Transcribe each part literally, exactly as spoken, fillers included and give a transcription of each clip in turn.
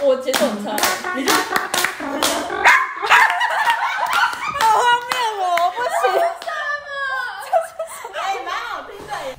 我节奏很差，你就。 好荒谬哦，不行。 哎，蛮好听的耶。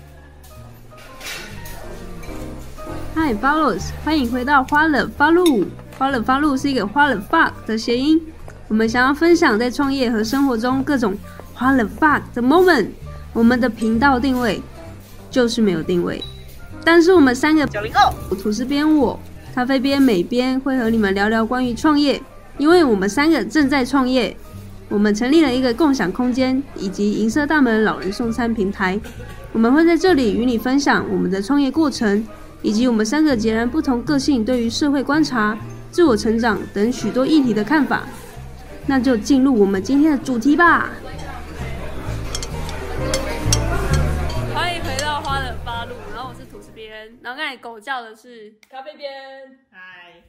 Hi Follows， 欢迎回到花了发路。花了发路是一个花了 fuck 的谐音，我们想要分享在创业和生活中各种花了 fuck 的 moment。我们的频道定位就是没有定位，但是我们三个九零后，吐司边我、咖啡边美边会和你们聊聊关于创业，因为我们三个正在创业。我们成立了一个共享空间以及银色大门老人送餐平台，我们会在这里与你分享我们的创业过程，以及我们三个截然不同个性对于社会观察、自我成长等许多议题的看法。那就进入我们今天的主题吧。欢迎回到花了八路，然后我是吐司边，然后刚才狗叫的是咖啡边， 嗨，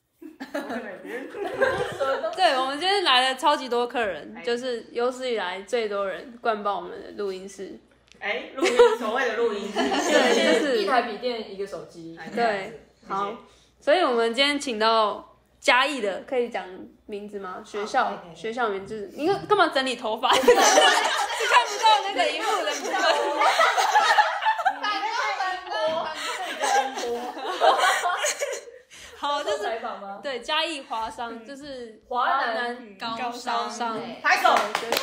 对，我们今天来了超级多客人，就是有史以来最多人灌爆我们的录音室。 哎，录音，所谓的录音室， 对，就是一台笔电，一个手机。 对，好，所以我们今天请到嘉义的，可以讲名字吗？学校，学校名字，你干干嘛整理头发？是看不到那个荧幕的部分。好，就是采访吗？ 对，嘉义华商就是华南高商商， 拍手。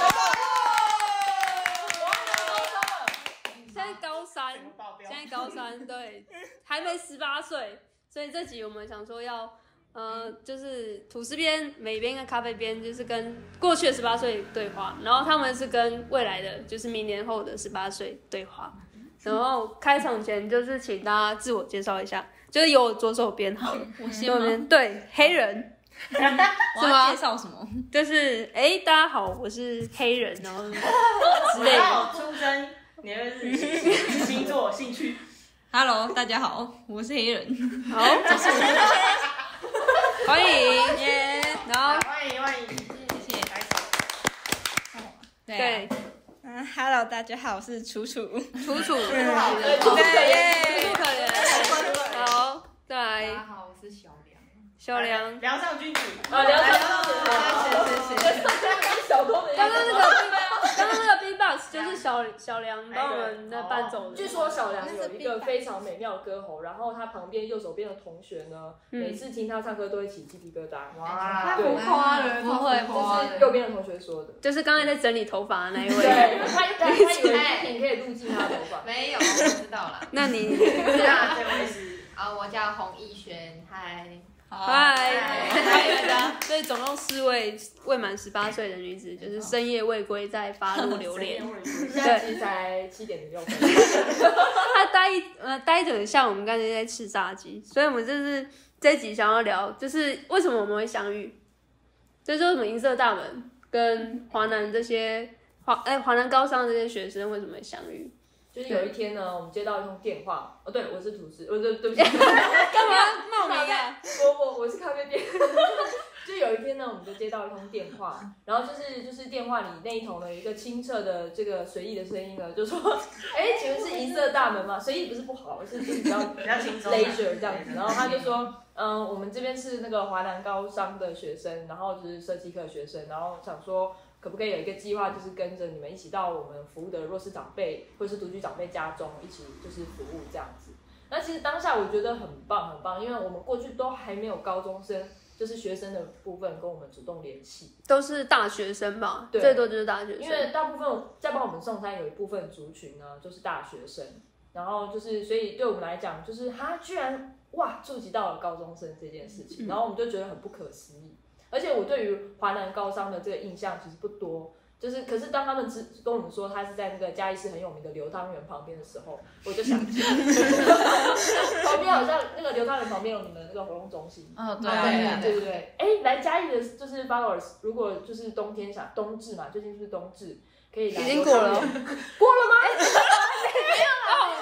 现在高三，现在高三，对，还没十八岁，所以这集我们想说要，呃，就是吐司边、美边跟咖啡边，就是跟过去的十八岁对话，然后他们是跟未来的，就是明年后的十八岁对话。然后开场前就是请大家自我介绍一下，就是由我左手边好了， 我先吗？ 对，黑人。 我要介绍什么？ 就是哎，大家好，我是黑人，然后之类的。 出生、年月日期、星座、兴趣。 Hello， 大家好，我是黑人。 好，这是我。欢迎耶，然后欢迎欢迎， 谢谢。 拍手。 对， 嗯 ，Hello， 大家好，我是楚楚。 楚楚， 对， 对耶， 楚楚可怜。好，再大来家好，我是小梁。 小梁。 梁上君子。 啊，梁上谢谢谢谢。 小偷的样子。 刚刚那个，刚刚那个 B-box 就是小小梁帮我们那伴奏的。 据说小梁有一个非常美妙的歌喉，然后他旁边右手边的同学呢，每次听他唱歌都会起鸡皮疙瘩。 哇， 太浮夸了， 不会不会这是右边的同学说的。 就是刚才在整理头发的那一位。 对，他他他以为你可以录进他的头发。 没有，我知道了。 那你， 那这位是啊，我叫洪逸轩，嗨。 嗨，欢迎大家。所以总共四位未满十八岁的女子，就是深夜未归，在发路榴莲。 现在其实才七点零六分。 他待呃待着很像我们刚才在吃炸鸡，所以我们就是这一集想要聊，就是为什么我们会相遇，就是为什么银色大门跟华南这些华哎华南高商这些学生为什么会相遇？ 就是有一天呢，我们接到一通电话，哦，对，我是吐司，我对对不起， 干嘛冒名啊？ 我我我是咖啡店。就有一天呢，我们就接到一通电话，然后就是就是电话里那一头呢有一个清澈的这个随意的声音呢，就说，哎，请问是银色大门吗？随意不是不好，是就是比较比较轻松 leisure 这样子。然后他就说，嗯，我们这边是那个华南高商的学生，然后就是设计课学生，然后想说。可不可以有一个计划，就是跟着你们一起到我们服务的弱势长辈或者是独居长辈家中一起就是服务这样子。那其实当下我觉得很棒很棒，因为我们过去都还没有高中生，就是学生的部分跟我们主动联系， 都是大学生吧， 对， 最多就是大学生。 因为大部分在帮我们送餐有一部分族群呢，就是大学生，然后就是所以对我们来讲，就是他居然哇触及到了高中生这件事情，然后我们就觉得很不可思议。而且我对于华南高商的这个印象其实不多，就是可是当他们跟我们说他是在那个嘉义市很有名的流汤园旁边的时候，我就想起来，旁边好像那个流汤园旁边有你们那个活动中心， 哦，对对对对对，哎，来嘉义的就是 followers， 如果就是冬天想冬至嘛，最近是不是冬至？可以来。 已经过了，过了吗？没有啦，立冬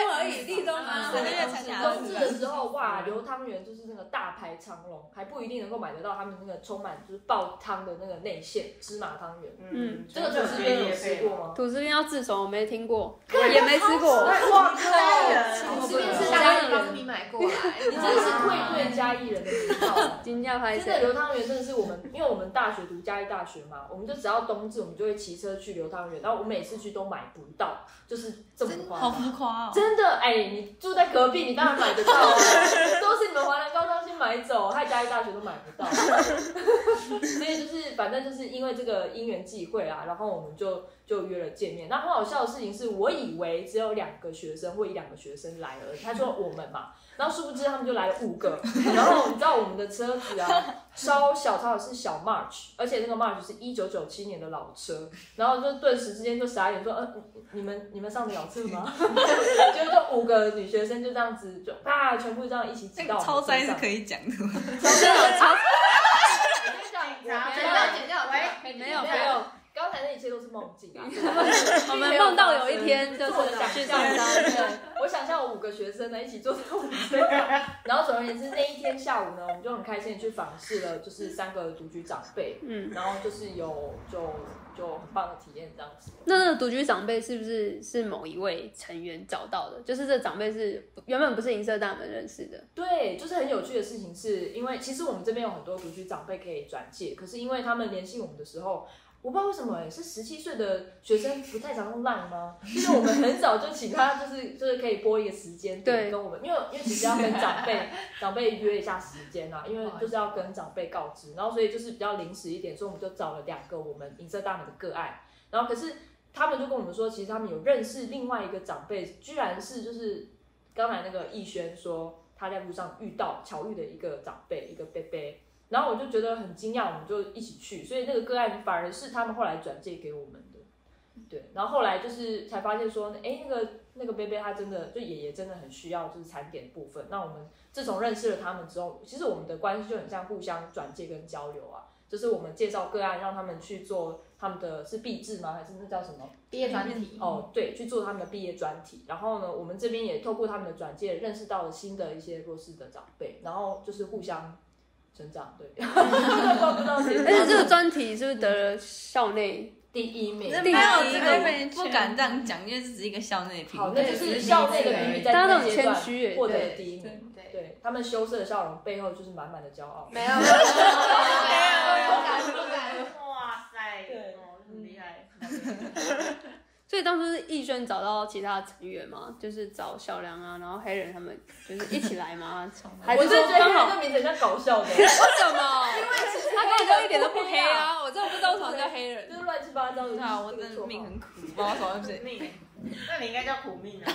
而已，立冬吗？ 三个月才拿冬至的时候，哇，流汤圆就是那个大排长龙，还不一定能够买得到他们那个充满就是爆汤的那个内馅芝麻汤圆。 嗯， 这个土司边有吃过吗？ 吐司边要自首，我没听过，也没吃过。 哇，家人， 我这边是大家帮你买过来， 你真的是愧对嘉义人的名号。 金价拍真的流汤圆真的是我们，因为我们大学读嘉义大学嘛，我们就只要冬至，我们就会骑车去流汤圆，然后我每次去都买不到，就是这么夸好张。 浮夸哦。 真的，哎、你住在隔壁，你当然买得到啊，都是你们华南高中心买走，害嘉义大学都买不到。所以就是，反正就是因为这个因缘际会啊，然后我们就就约了见面。那很好笑的事情是，我以为只有两个学生或一两个学生来而已，他说我们嘛，然后殊不知他们就来了五个。然后你知道我们的车子啊，超小超小，是小 March， 而且那个 March 是一九九七年的老车，然后就顿时之间就傻眼说，呃，你们你们上得了车吗？就就五个女学生就这样子就啪，全部这样一起挤到我们超塞是车上。 可以讲的吗？ 真的超我跟你讲，我警察没剪掉剪掉， 喂没有没有，刚才那一切都是梦境啊。 我们梦到有一天就是我的想去象上班， 对，我想象有五个学生呢一起坐在我们车上，然后总而言之那一天下午呢，我们就很开心的去访视了，就是三个独居长辈， 嗯， 然后就是有就就很棒的体验这样子。 那那个独居长辈是不是是某一位成员找到的？就是这长辈是原本不是银色大门认识的， 对，就是很有趣的事情是，因为其实我们这边有很多独居长辈可以转介，可是因为他们联系我们的时候，我不知道为什么、欸，是十七岁的学生不太常用 Line 吗？就是我们很早就请他，就是就是可以拨一个时间点跟我们，因为因为其实要跟长辈长辈约一下时间啊，因为就是要跟长辈告知，然后所以就是比较临时一点，所以我们就找了两个我们银色大门的个案，然后可是他们就跟我们说，其实他们有认识另外一个长辈，居然是就是刚才那个逸轩说他在路上遇到巧遇的一个长辈，一个伯伯。然后我就觉得很惊讶，我们就一起去，所以那个个案反而是他们后来转介给我们的，对。然后后来就是才发现说，哎，那个那个贝贝他真的就爷爷真的很需要就是餐点部分。那我们自从认识了他们之后，其实我们的关系就很像互相转介跟交流啊，就是我们介绍个案让他们去做他们的是毕制吗？还是那叫什么？ 毕业专题哦，对，去做他们的毕业专题。然后呢，我们这边也透过他们的转介认识到了新的一些弱势的长辈，然后就是互相。成长对，不知道谁。 而且这个专题是不是得了校内第一名？ 没有这个不敢这样讲，因为这只是一个校内评， 好，那就是校内的评比在大家都很那阶段谦虚耶获得了第一名。 对对，他们羞涩的笑容背后就是满满的骄傲。 没有没有没有不敢不敢， 哇塞， 对哦，很厉害。 所以当初是逸轩找到其他的成员嘛，就是找小梁啊，然后黑人他们就是一起来嘛，还是我就觉得刚好这个名字很像搞笑的， 为什么？因为他根本就一点都不黑啊，我真的不知道为什么叫黑人就。是乱七八糟的。 对啊，我真的命很苦，不知道什么谁。 命，那你应该叫苦命啊。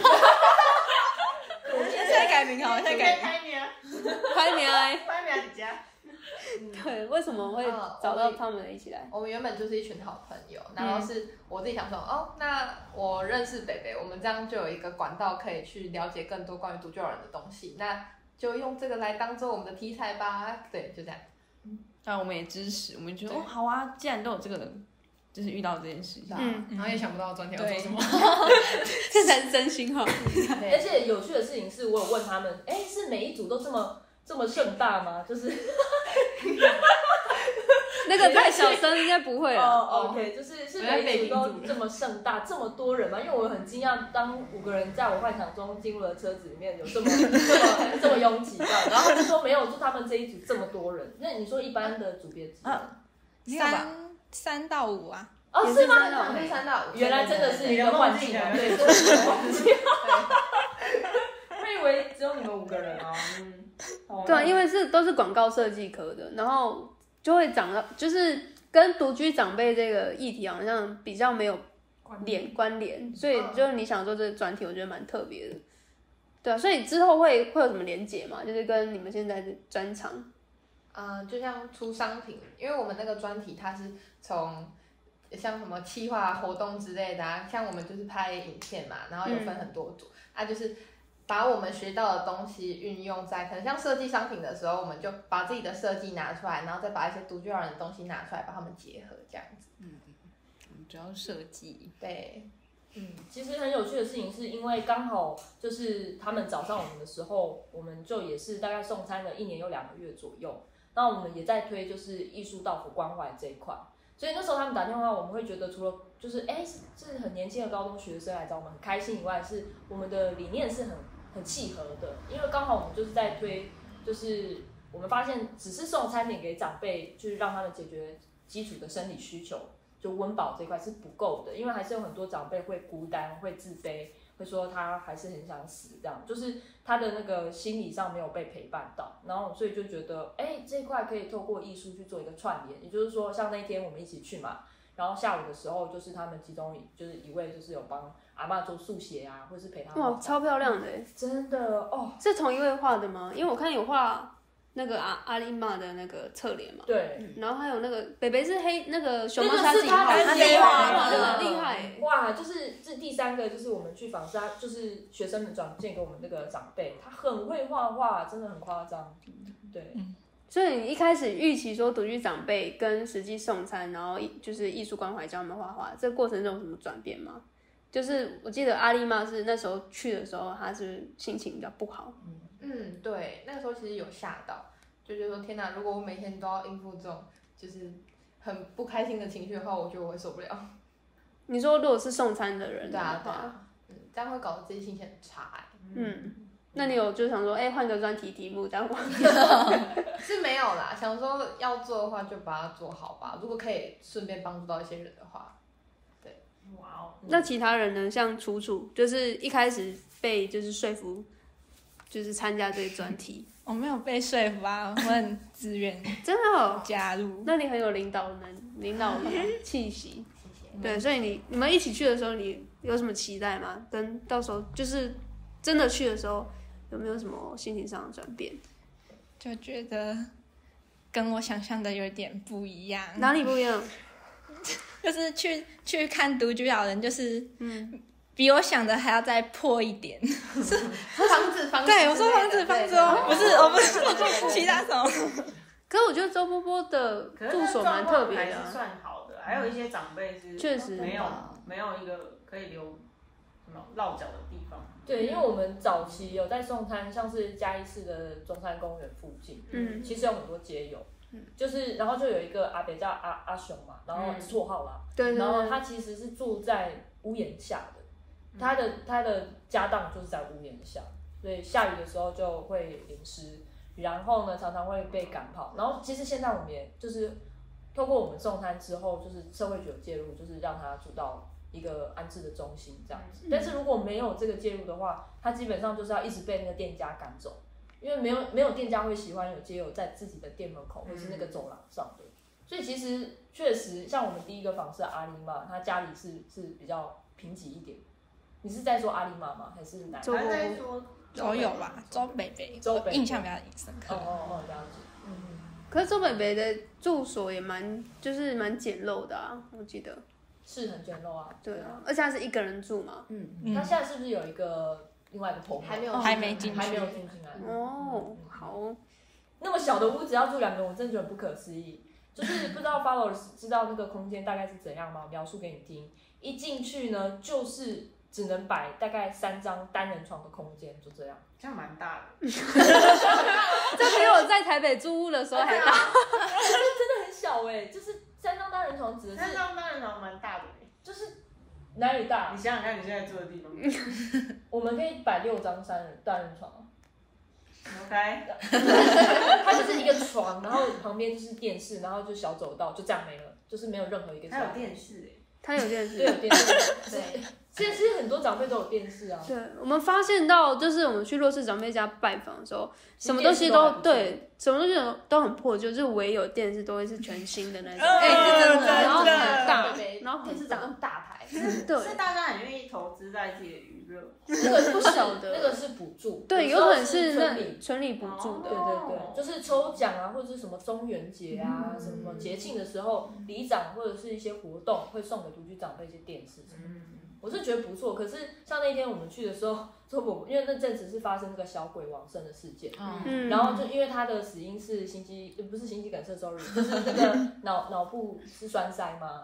现在改名好，现在改名。 开名啊， 拍你来， 开名你家。 对，为什么会找到他们一起来？ 我们原本就是一群好朋友，然后是我自己想说，哦，那我认识北北，我们这样就有一个管道可以去了解更多关于独居老人的东西，那就用这个来当做我们的题材吧。对，就这样。 那我们也支持，我们觉得哦好啊，既然都有这个，就是遇到这件事情， 嗯， 然后也想不到专题要做什么。 这才是真心话。 而且有趣的事情是我有问他们，哎，是每一组都这么这么盛大吗？就是那个太小声，应该不会了。 哦 ，OK， 就是是每一组都这么盛大，这么多人嘛？因为我很惊讶，当五个人在我幻想中进入了车子里面，有这么这么这么拥挤的，然后就说没有，就他们这一组这么多人。那你说一般的组别几人？ 三三到五啊。 哦， 也是是吗？ 三到五三到五， 原来真的是一个幻境啊！对，真的是一个幻境。我以为只有你们五个人啊。嗯， 对啊，因为是都是广告设计科的，然后就会讲到，就是跟独居长辈这个议题好像比较没有连关联，所以就是你想做这个专题，我觉得蛮特别的。对啊，所以之后会会有什么连结嘛？就是跟你们现在的专长。 嗯、呃，就像出商品，因为我们那个专题它是从像什么企划活动之类的啊，像我们就是拍影片嘛，然后有分很多组，嗯、啊就是把我们学到的东西运用在可能像设计商品的时候，我们就把自己的设计拿出来，然后再把一些独居老人的东西拿出来，把它们结合这样子。 嗯，主要设计。 对。 嗯，其实很有趣的事情是因为刚好就是他们找上我们的时候，我们就也是大概送餐了一年有两个月左右。那我们也在推就是艺术到府关怀这一块，所以那时候他们打电话，我们会觉得除了就是哎是很年轻的高中学生来找我们很开心以外，是我们的理念是很很契合的，因为刚好我们就是在推，就是我们发现只是送餐点给长辈，就是让他们解决基础的生理需求。就温饱这一块是不够的，因为还是有很多长辈会孤单、会自卑，会说他还是很想死，这样就是他的那个心理上没有被陪伴到，然后所以就觉得，哎，这一块可以透过艺术去做一个串联，也就是说，像那天我们一起去嘛，然后下午的时候就是他们其中就是一位就是有帮阿嬷做速写啊，或是陪他哇，超漂亮的， 真的哦， 是同一位画的吗？因为我看有画。那个阿阿丽玛的那个侧脸嘛， 对， 嗯，然后还有那个北北是黑那个熊猫虾自己画， 他自己画， 哇， 那个厉害， 哇，就是这第三个就是我们去访视，就是学生们转荐给我们那个长辈，他很会画画，真的很夸张，对。 嗯，所以你一开始预期说独居长辈跟实际送餐，然后就是艺术关怀教他们画画，这个过程中有什么转变吗？就是我记得阿丽玛是那时候去的时候，她是心情比较不好。 嗯，对，那个时候其实有吓到，就觉得说天哪，如果我每天都要应付这种就是很不开心的情绪的话，我觉得我会受不了。 你说如果是送餐的人的话， 对啊对啊，嗯，这样会搞得自己心情很差哎。 嗯，那你有就想说，哎、欸，换个专题题目这样吗？ 是没有啦，想说要做的话就把它做好吧，如果可以顺便帮助到一些人的话，对， 哇哦。 那其他人呢？像楚楚，就是一开始被就是说服。就是参加这个专题， 我没有被说服啊，我很自愿， 真的、哦、 加入。 那你很有领导能、领导的气息，对，所以你你们一起去的时候，你有什么期待吗？跟到时候就是真的去的时候，有没有什么心情上的转变？ 就觉得跟我想象的有点不一样。 哪里不一样？ 就是去去看独居老人，就是嗯。 比我想的还要再破一点， 是房子房子， 对我说房子房子哦，不是我不是说其他什么。 可是我觉得周波波的住所蛮特别的、啊， 还是算好的，还有一些长辈是确实没有没有一个可以留什么落脚的地方。 对，因为我们早期有在送餐，像是嘉义市的中山公园附近，嗯，其实有很多街友，嗯，就是然后就有一个阿伯叫阿阿雄嘛，然后绰号啦， 对、嗯， 然后他其实是住在屋檐下的。他的他的家当就是在屋檐下，所以下雨的时候就会淋湿，然后呢常常会被赶跑。然后其实现在我们也就是透过我们送餐之后，就是社会局有介入，就是让他住到一个安置的中心这样子。但是如果没有这个介入的话，他基本上就是要一直被那个店家赶走，因为没有没有店家会喜欢有街友在自己的店门口或是那个走廊上的。所以其实确实像我们第一个访视阿里嘛，他家里是是比较贫瘠一点。你是在说阿里妈吗？还是哪？ 还在说都有吧，周北北， 周北印象比较深刻。 哦哦哦，了解。嗯， 可是周北北的住所也蛮，就是蛮简陋的啊，我记得。 是很简陋啊。 对啊，而且他是一个人住嘛。 嗯，他现在是不是有一个另外一个棚？ 还没有， 还没进去， 还没有进进来。 哦，好。 那么小的屋子要住两个人，我真的觉得很不可思议。就是不知道 follow 知道那个空间大概是怎样吗？描述给你听。一进去呢，就是只能摆大概三张单人床的空间，就这样。 这样蛮大的。 这比我在台北租屋的时候还大。 真的很小哎、欸，就是三张单人床指的是。 三张单人床蛮大的哎、欸， 就是哪里大？ 你想想看，你现在住的地方。 我们可以摆六张单人单人床。 OK。 它就是一个床，然后旁边就是电视，然后就小走道，就这样没了，就是没有任何一个。 还有电视哎、欸。 他有电视， 对，有电视，对。现在其实很多长辈都有电视啊。 对，我们发现到，就是我们去弱势长辈家拜访的时候，什么东西都对，什么东西都很破旧，就是唯有电视都会是全新的那种， 哎、欸，真的， 然后很大， 然后电视长那么大台， 对， 是大家很愿意投资在自己的娱乐。 那个不晓得， 那个是补助， 对，有可能是那村里村里补助的， 对对对，就是抽奖啊，或者是什么中元节啊，什么节庆的时候，里长或者是一些活动会送给独居长辈一些电视什么的。我是觉得不错，可是像那天我们去的时候，周伯因为那阵子是发生那个小鬼往生的事件，嗯，然后就因为他的死因是心肌，不是心肌梗塞 ，sorry， 就是那个脑脑部是栓塞嘛，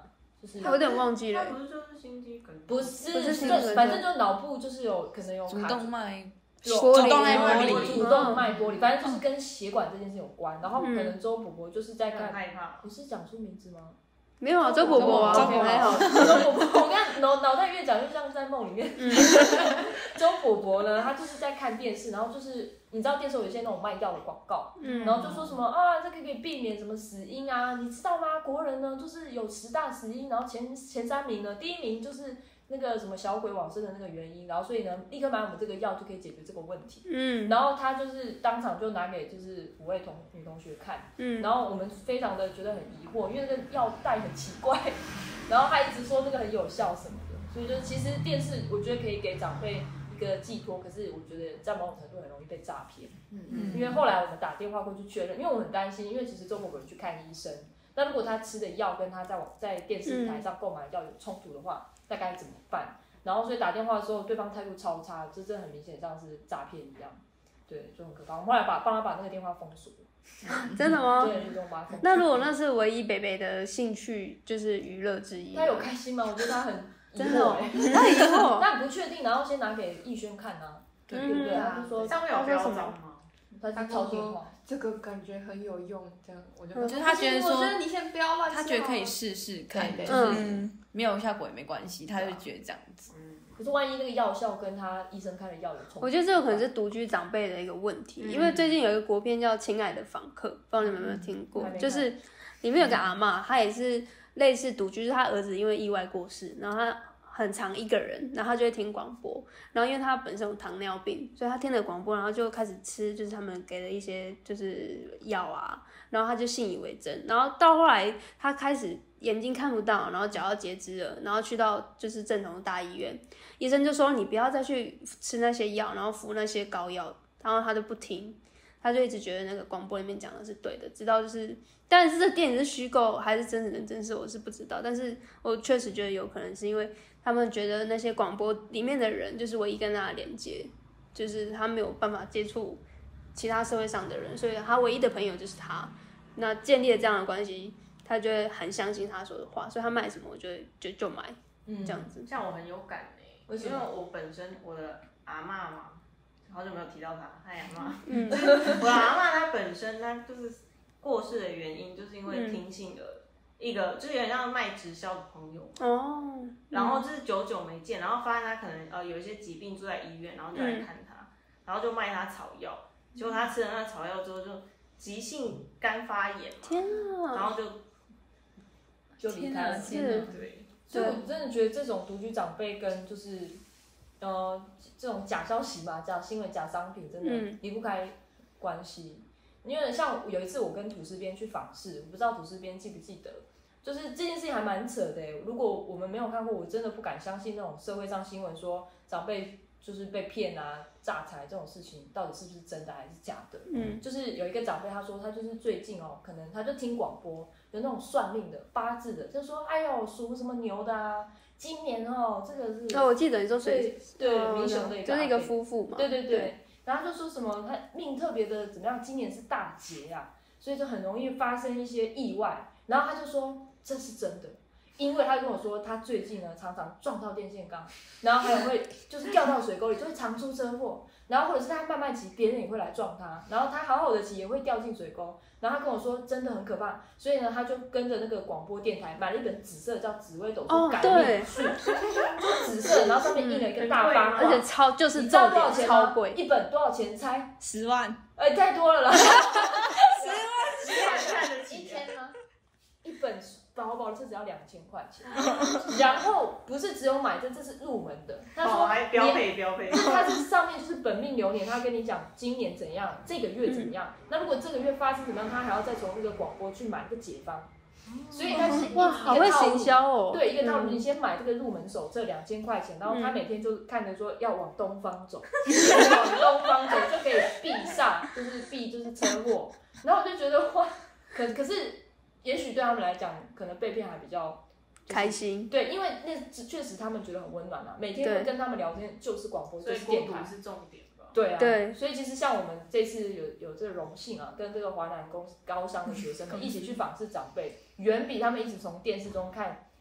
就是我有点忘记了它，不是就是心肌梗？ 不是， 不是心就梗反正就脑部就是有可能有主卡动脉有玻璃主动脉玻玻璃主动脉玻璃，反正就是跟血管这件事有关。然后可能周伯伯就是在很看， 害怕。 你是讲出名字吗？ 没有啊，周伯伯啊， 周伯伯还好。 周伯伯，我刚脑脑袋越讲越像在梦里面。周伯伯呢，他就是在看电视，然后就是你知道电视有一些那种卖药的广告， 嗯然后就说什么啊，这个可以避免什么死因啊，你知道吗？国人呢就是有十大死因，然后前前三名呢，第一名就是那个什么小鬼往生的那个原因，然后所以呢，立刻买我们这个药就可以解决这个问题。 嗯然后他就是当场就拿给就是五位同女同学看， 嗯， 然后我们非常的觉得很疑惑，因为那个药袋很奇怪，然后他一直说那个很有效什么的，所以就其实电视我觉得可以给长辈一个寄托，可是我觉得在某种程度很容易被诈骗。 嗯因为后来我们打电话过去确认，因为我很担心，因为其实周伯伯有去看医生，那如果他吃的药跟他在网在电视台上购买的药有冲突的话，那该怎么办？然后所以打电话的时候，对方态度超差，这真的很明显像是诈骗一样，对，就很可怕。我们后来把帮他把那个电话封锁， 真的吗？ 对，就把它封锁。 那如果那是唯一北北的兴趣，就是娱乐之一， 他有开心吗？我觉得他很疑真的哦惑欸， 他很疑惑， 他很不确定，然后先拿给逸轩看啊，对不对？他就说上面有标章吗？ 他是抄电话， 这个感觉很有用，这样我就嗯就是他觉得说我觉得你先不要乱吃好了， 他觉得可以试试看， 对就是嗯没有效果也没关系，他就觉得这样子。 可是万一那个药效跟他医生开的药有冲突， 我觉得这有可能是独居长辈的一个问题，因为最近有一个国片叫《亲爱的访客》，不知道你们有没有听过？ 嗯还没看就是里面有个阿嬷，她也是类似独居，就是她儿子因为意外过世，然后她很常一个人，然后她就会听广播，然后因为她本身有糖尿病，所以她听了广播，然后就开始吃，就是他们给的一些就是药啊，然后她就信以为真，然后到后来她开始眼睛看不到，然后脚要截肢了，然后去到就是正统的大医院。医生就说你不要再去吃那些药，然后服那些膏药，然后他就不听，他就一直觉得那个广播里面讲的是对的，直到就是，但是这电影是虚构还是真人真事我是不知道，但是我确实觉得有可能是因为他们觉得那些广播里面的人就是唯一跟他的连接，就是他没有办法接触其他社会上的人，所以他唯一的朋友就是他，那建立了这样的关系，他就会很相信他说的话，所以他卖什么我就会就就买， 嗯这样子。 像我很有感诶、 为什么因为我本身我的阿嬷嘛，好久没有提到她，嗨阿嬷， 嗯我的阿嬷她本身她就是过世的原因，就是因为听信了一个、就是有点像卖直销的朋友， 哦， 然后就是久久没见，然后发现她可能呃有一些疾病住在医院，然后就来看她，然后就卖她草药，结果她吃了那草药之后就急性肝发炎嘛， 天啊！ 然后就就离开了。 天哪对。 所以我真的觉得这种独居长辈跟就是呃这种假消息嘛，假新闻、假商品，真的嗯离不开关系。因为像有一次我跟土司编去访视，我不知道土司编记不记得，就是这件事情还蛮扯的欸。如果我们没有看过，我真的不敢相信那种社会上新闻说长辈就是被骗啊、诈财这种事情，到底是不是真的还是假的？ 嗯， 就是有一个长辈他说他就是最近哦，可能他就听广播，有那种算命的、八字的，就说哎呦属什么牛的啊，今年哦这个是哦，我记得你说水对对哦民雄的一个就是一个阿伯夫妇嘛， 对对对，然后就说什么他命特别的怎么样，今年是大劫啊，所以就很容易发生一些意外。然后他就说这是真的，因为他跟我说他最近呢常常撞到电线杆，然后还有会就是掉到水沟里，就会常出车祸。然后或者是他慢慢骑，别人也会来撞他，然后他好好的骑也会掉进水沟。然后他跟我说真的很可怕，所以呢他就跟着那个广播电台买了一本紫色叫《紫微斗数改命术》，就紫色，然后上面印了一个大八卦， 而且超就是你知道重点多少钱吗？ 超贵， 一本多少钱？猜？ 十万， 哎、太多了啦！ 看得一起天呢？ 一本薄薄的这只要两千块钱，然后不是只有买这，这是入门的。他说哦，还标配标配， 它是上面就是本命流年，他跟你讲今年怎样，这个月怎么样。那如果这个月发生怎么样，他还要再从那个广播去买一个解方。所以它是一哇，好会行销哦。 对，一个套路， 嗯你先买这个入门手册两千块钱，然后他每天就看着说要往东方走，往东方走就可以避煞，就是避就是车祸。然后我就觉得哇，可可是也许对他们来讲，可能被骗还比较开心。 对，因为那确实他们觉得很温暖啊，每天会跟他们聊天就是广播， 所以就是电台。 孤独是重点吧？ 对啊， 对所以其实像我们这次有有这个荣幸啊，跟这个华南工高商的学生们一起去访视长辈，远比他们一直从电视中看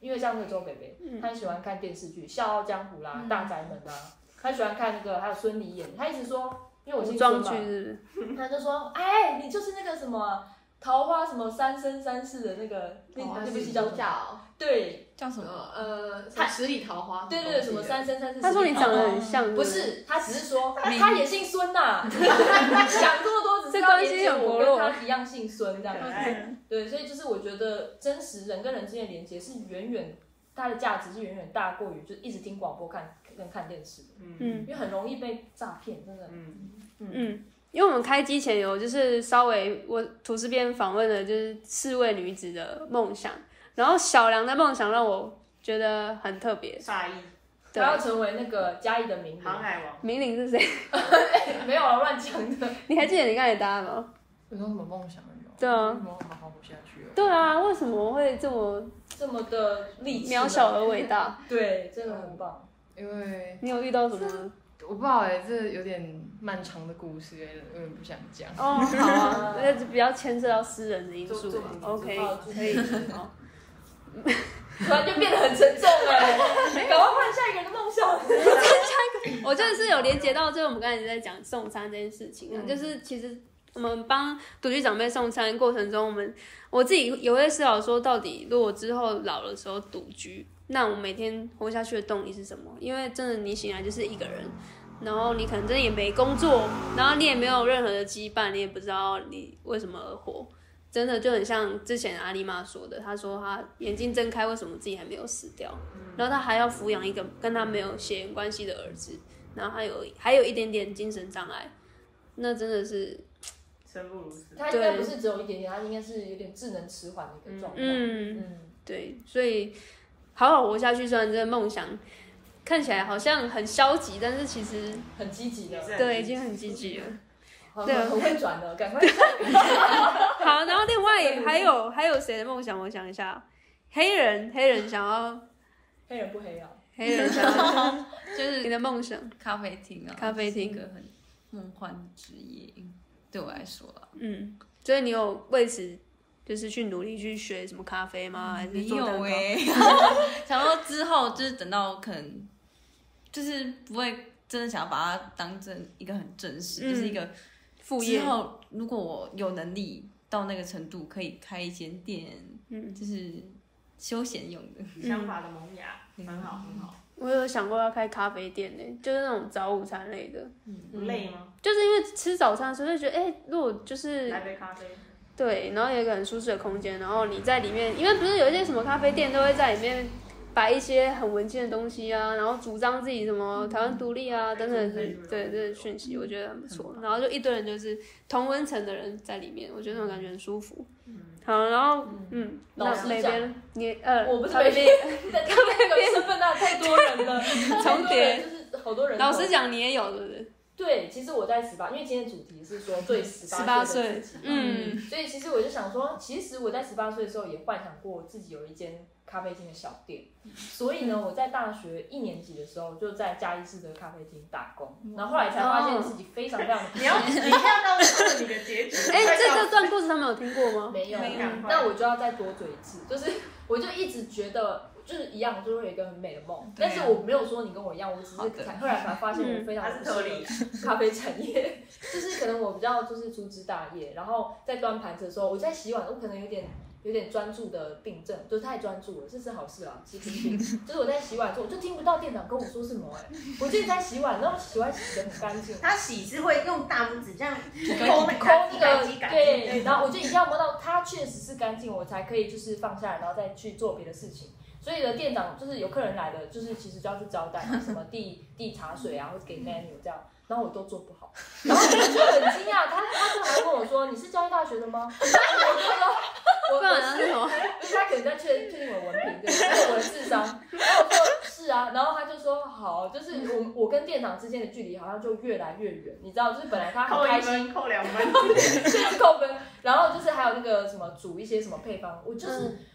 因为像那个周北北，他很喜欢看电视剧《笑傲江湖》啦、嗯、大宅门啦，他喜欢看那个，还有孙俪演，他一直说，因为我姓孙嘛，他就说，哎，你就是那个什么桃花什么三生三世的那个那那部戏叫什么？对， 叫什么？ 呃，他十里桃花。 对对对，什么三生三世。 他说你长得很像， 不是，他只是说他也姓孙呐。想这么多，只是要连接我跟他一样姓孙这样子。对，所以就是我觉得真实人跟人之间的连接是远远，它的价值是远远大过于就一直听广播看跟看电视的。嗯，因为很容易被诈骗，真的。嗯嗯。因为我们开机前有就是稍微我吐司边访问了就是四位女子的梦想，然后小梁的梦想让我觉得很特别， 诧异， 他要成为那个嘉义的名伶。 航海王。 名伶是谁？ 没有啊，乱讲的。 你还记得你刚才答案吗？ 有什么梦想没有？ 对啊。 为什么好好活下去？ 对啊，为什么会这么这么的励志、 渺小而伟大？ 对，真的很棒。 因为你有遇到什么？ 我不知道哎、欸，这有点漫长的故事，有点不想讲。 哦，好啊，那比较牵涉到私人的因素。OK， 可以。好。 突然就变得很沉重哎，赶快换下一个人的梦想。 我真的是有连接到，就是我们刚才在讲送餐这件事情啊，嗯、就是其实我们帮独居长辈送餐过程中，我们我自己也会思考说，到底如果之后老的时候独居。那我每天活下去的动力是什么？因为真的你醒来就是一个人，然后你可能真的也没工作，然后你也没有任何的羁绊，你也不知道你为什么而活，真的就很像之前阿丽妈说的，她说她眼睛睁开，为什么自己还没有死掉？然后她还要抚养一个跟她没有血缘关系的儿子，然后还有还有一点点精神障碍，那真的是生不如死。 她应该不是只有一点点，她应该是有点智能迟缓的一个状况。 嗯嗯，对，所以。好好活下去，虽然这个梦想看起来好像很消极，但是其实很积极的， 对，已经很积极了。 对，很会转了，赶快转。 好，然后另外还有还有谁的梦想？我想一下，黑人，黑人想要， 黑人不黑啊， 黑人想要，就是你的梦想， 咖啡厅啊， 咖啡厅， 一个很梦幻的职业，对我来说啊， 嗯，所以你有为此。就是去努力去学什么咖啡吗？还是做蛋糕？ 没有欸想说之后就是等到可能，就是不会真的想要把它当成一个很正式，嗯、就是一个副业。 之后如果我有能力到那个程度，可以开一间店，嗯，就是休闲用的。 想法的萌芽，嗯、很好很好。 我有想过要开咖啡店呢，就是那种早午餐类的。 嗯，不累吗？ 就是因为吃早餐的时候就觉得，哎、欸，如果就是来杯咖啡。 对，然后有一个很舒适的空间，然后你在里面，因为不是有一些什么咖啡店都会在里面摆一些很文青的东西啊，然后主张自己什么台湾独立啊等等的，对这个讯息，我觉得很不错。然后就一堆人就是同温层的人在里面，我觉得那种感觉很舒服。好，然后嗯， 那那边你呃， 我不是咖啡店，咖啡店身份那太多人了， 重叠， 就是好多人。 老实讲，你也有，对不对？ 对，其实我在十八，因为今天主题是说对十八岁的自己，嗯，所以其实我就想说，其实我在十八岁的时候也幻想过自己有一间咖啡厅的小店，所以呢，我在大学一年级的时候就在嘉义市的咖啡厅打工，然后后来才发现自己非常非常， 你要你要告诉你的结局。 哎，这这段故事他们有听过吗？ 没有，那我就要再多嘴一次，就是我就一直觉得。就是一样，就会有一个很美的梦，啊、但是我没有说你跟我一样，我只是才后来才发现我非常不适合咖啡产业，就是可能我比较就是粗枝大叶，然后在端盘子的时候，我在洗碗，我可能有点有点专注的病症，就是太专注了，这是好事啊，其实病，就是我在洗碗的时候，我就听不到店长跟我说什么、欸，哎，我自己在洗碗，然后洗碗洗得很干净， 他洗是会用大拇指这样抠抠那个对，然后我就一定要摸到它确实是干净，我才可以就是放下来，然后再去做别的事情。所以呢，店长就是有客人来的，就是其实就要去招待啊，什么递递茶水啊，或者给 menu 这样，然后我都做不好，然后我就很惊讶，他他就还问我说：“你是嘉义大学的吗？”我就说：“我我是什么？”就是他可能在确确定我的文凭，对，还有我的智商。然后我说：“是啊。”然后他就说：“好，就是我我跟店长之间的距离好像就越来越远，你知道，就是本来他很开心， 扣两分， 就是扣分。然后就是还有那个什么煮一些什么配方，我就是。”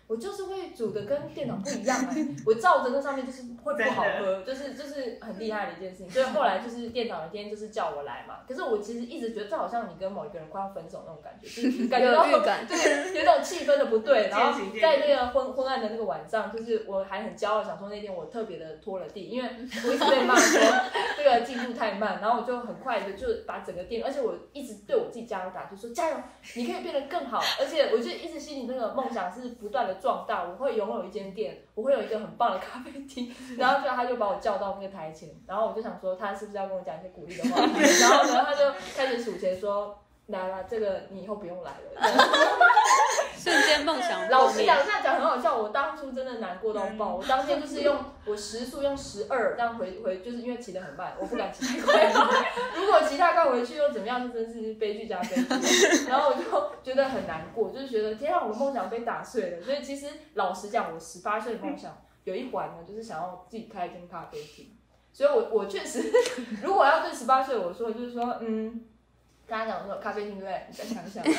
我就是会煮的跟店长不一样哎、欸，我照着那上面就是会不好喝，就是就是很厉害的一件事情。所以后来就是店长有一天就是叫我来嘛，可是我其实一直觉得这好像你跟某一个人快要分手那种感觉，就是感觉到有预感， 对，有一种气氛的不对。然后在那个昏昏暗的那个晚上，就是我还很骄傲，想说那天我特别的拖了地，因为我一直被骂说这个进度太慢，然后我就很快的就把整个店，而且我一直对我自己加油打气，说加油，你可以变得更好。而且我就一直心里那个梦想是不断的壮大，我会拥有一间店，我会有一个很棒的咖啡厅。然后就他就把我叫到那个台前，然后我就想说他是不是要跟我讲一些鼓励的话，然后呢他就开始数钱说，来了，这个你以后不用来了。 瞬间梦想。 老实讲，这样讲很好笑。我当初真的难过到爆，我当天就是用我时速用十二这样回回，就是因为骑得很慢，我不敢骑太快。如果骑太快回去又怎么样，就真是悲剧加悲剧。然后我就觉得很难过，就是觉得天啊，我的梦想被打碎了。所以其实老实讲，我十八岁的梦想有一环呢，就是想要自己开一间咖啡厅。所以我我确实，如果要对十八岁我说，就是说，嗯。跟他讲说咖啡厅对不对？你再想想，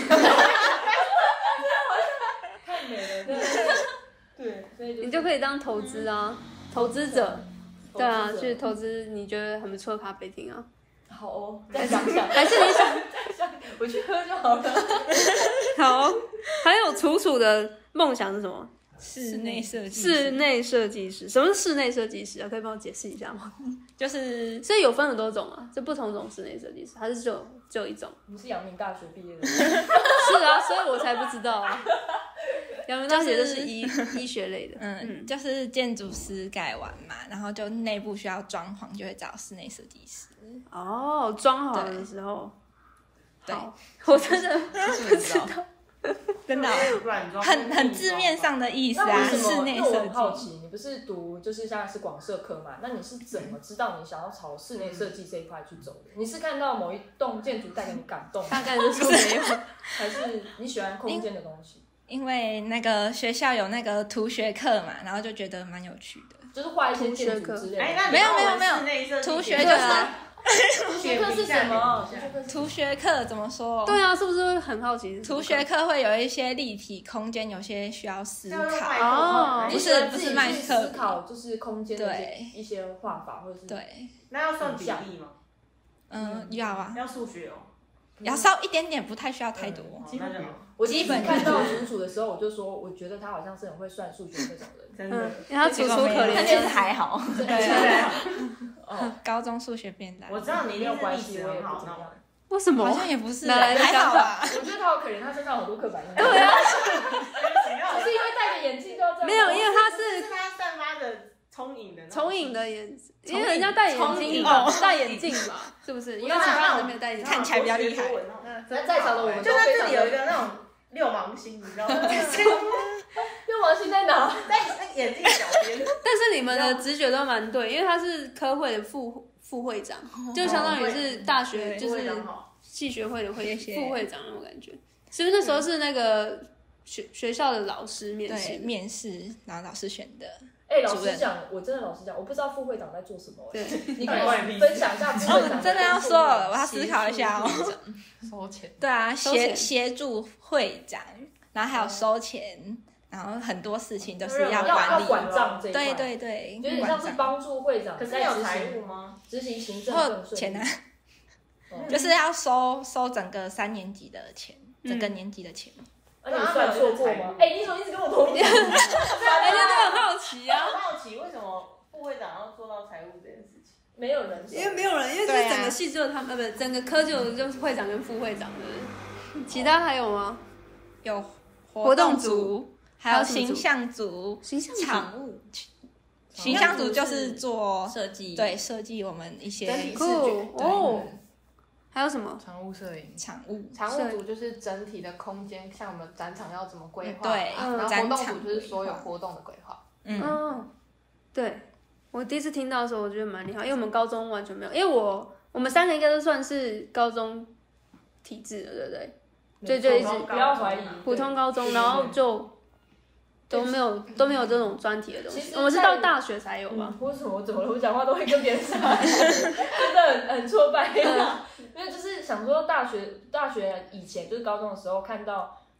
太美了，对对，所以、就是、 你就可以当投资啊，嗯、投资者，对啊，去投资你觉得很不错的咖啡厅啊。 好哦，再想想， 还是你想再想，我去喝就好了。 好，还有楚楚的梦想是什么？ 室内设计， 室内设计师，什么是室内设计师啊？可以帮我解释一下吗？ 就是所以有分很多种啊，就不同种室内设计师，还是只有只有一种？ 你是阳明大学毕业的？ 是啊，所以我才不知道啊。阳明大学就是医、就是、医学类的， 嗯，嗯就是建筑师盖完嘛，然后就内部需要装潢，就会找室内设计师。 哦，装好的时候， 对， 我真的不知道。 真的、哦、很很字面上的意思啊，室内设计。 因为我很好奇，你不是读就是现在是广设科嘛？那你是怎么知道你想要朝室内设计这一块去走的？你是看到某一栋建筑带给你感动， 大概就是没有， 还是你喜欢空间的东西？ 因为那个学校有那个图学课嘛，然后就觉得蛮有趣的， 就是画一些建筑之类的。 哎， 没有没有没有，图学就是。 图学课是什么？ 图学课怎么说？ 对啊，是不是会很好奇？ 图学课会有一些立体空间，有些需要思考。 哦， 不是不是麦克思考，就是空间的一些画法，或者是对。 那要算比例吗？ 嗯，要啊。 要数学哦。 要稍一点点，不太需要太多。 基本我基本看到楚楚的时候，我就说，我觉得他好像是很会算数学那种人， 真的。 因为他楚楚可怜， 但其实还好。 对。 哦，高中数学变难。 我知道你一定是历史很好， 为什么？ 好像也不是， 还好吧。 我觉得他好可怜，他身上有很多刻板印象。 对啊。 只是因为戴着眼镜就要这样。 没有，因为他是是他散发的聪颖的聪颖的眼，因为人家戴眼镜嘛，戴眼镜嘛，是不是？因为其他人没有戴眼镜， 看起来比较厉害。 在在场的我们就在这里有一个那种六芒星，你知道吗？ 六芒星在哪？ 在那眼镜角边。 但是你们的直觉都蛮对，因为他是科会的副副会长，就相当于是大学就是系学会的会副会长那种感觉。是不是那时候是那个学学校的老师面试？ 面试，然后老师选的。 哎，老实讲，我真的老实讲，我不知道副会长在做什么。对，你可以分享一下副会长。 真的要说了，我要思考一下哦。 收钱。 对啊，协协助会长，然后还有收钱，然后很多事情都是要管理。 要管账这一块。 对对对。 有点像是帮助会长。 可是有财务吗？ 执行行政更顺利。 钱啊，就是要收收整个三年级的钱，整个年级的钱。 而且你算错过吗？哎，你怎么一直跟我同一样？ 人家都很好奇啊， 很好奇为什么副会长要做到财务这件事情？ 没有人， 因为没有人，因为就是整个系只有他们，呃，不，整个科就就是会长跟副会长的。其他还有吗？ 有活动组，还有形象组、 形象场务。形象组就是做设计， 对，设计我们一些整体视觉哦。还有什么？ 常务摄影、 场务， 常务组就是整体的空间，像我们展场要怎么规划， 对， 然后活动组就是所有活动的规划。 嗯，哦，对，我第一次听到的时候，我觉得蛮厉害，因为我们高中完全没有，因为我我们三个应该都算是高中体制的，对不对？对，就一直不要怀疑， 普通高中，然后就都没有都没有这种专题的东西，我们是到大学才有吧？ 为什么我怎么了？我讲话都会跟别人差，真的很很挫败。因为就是想说，大学大学以前就是高中的时候看到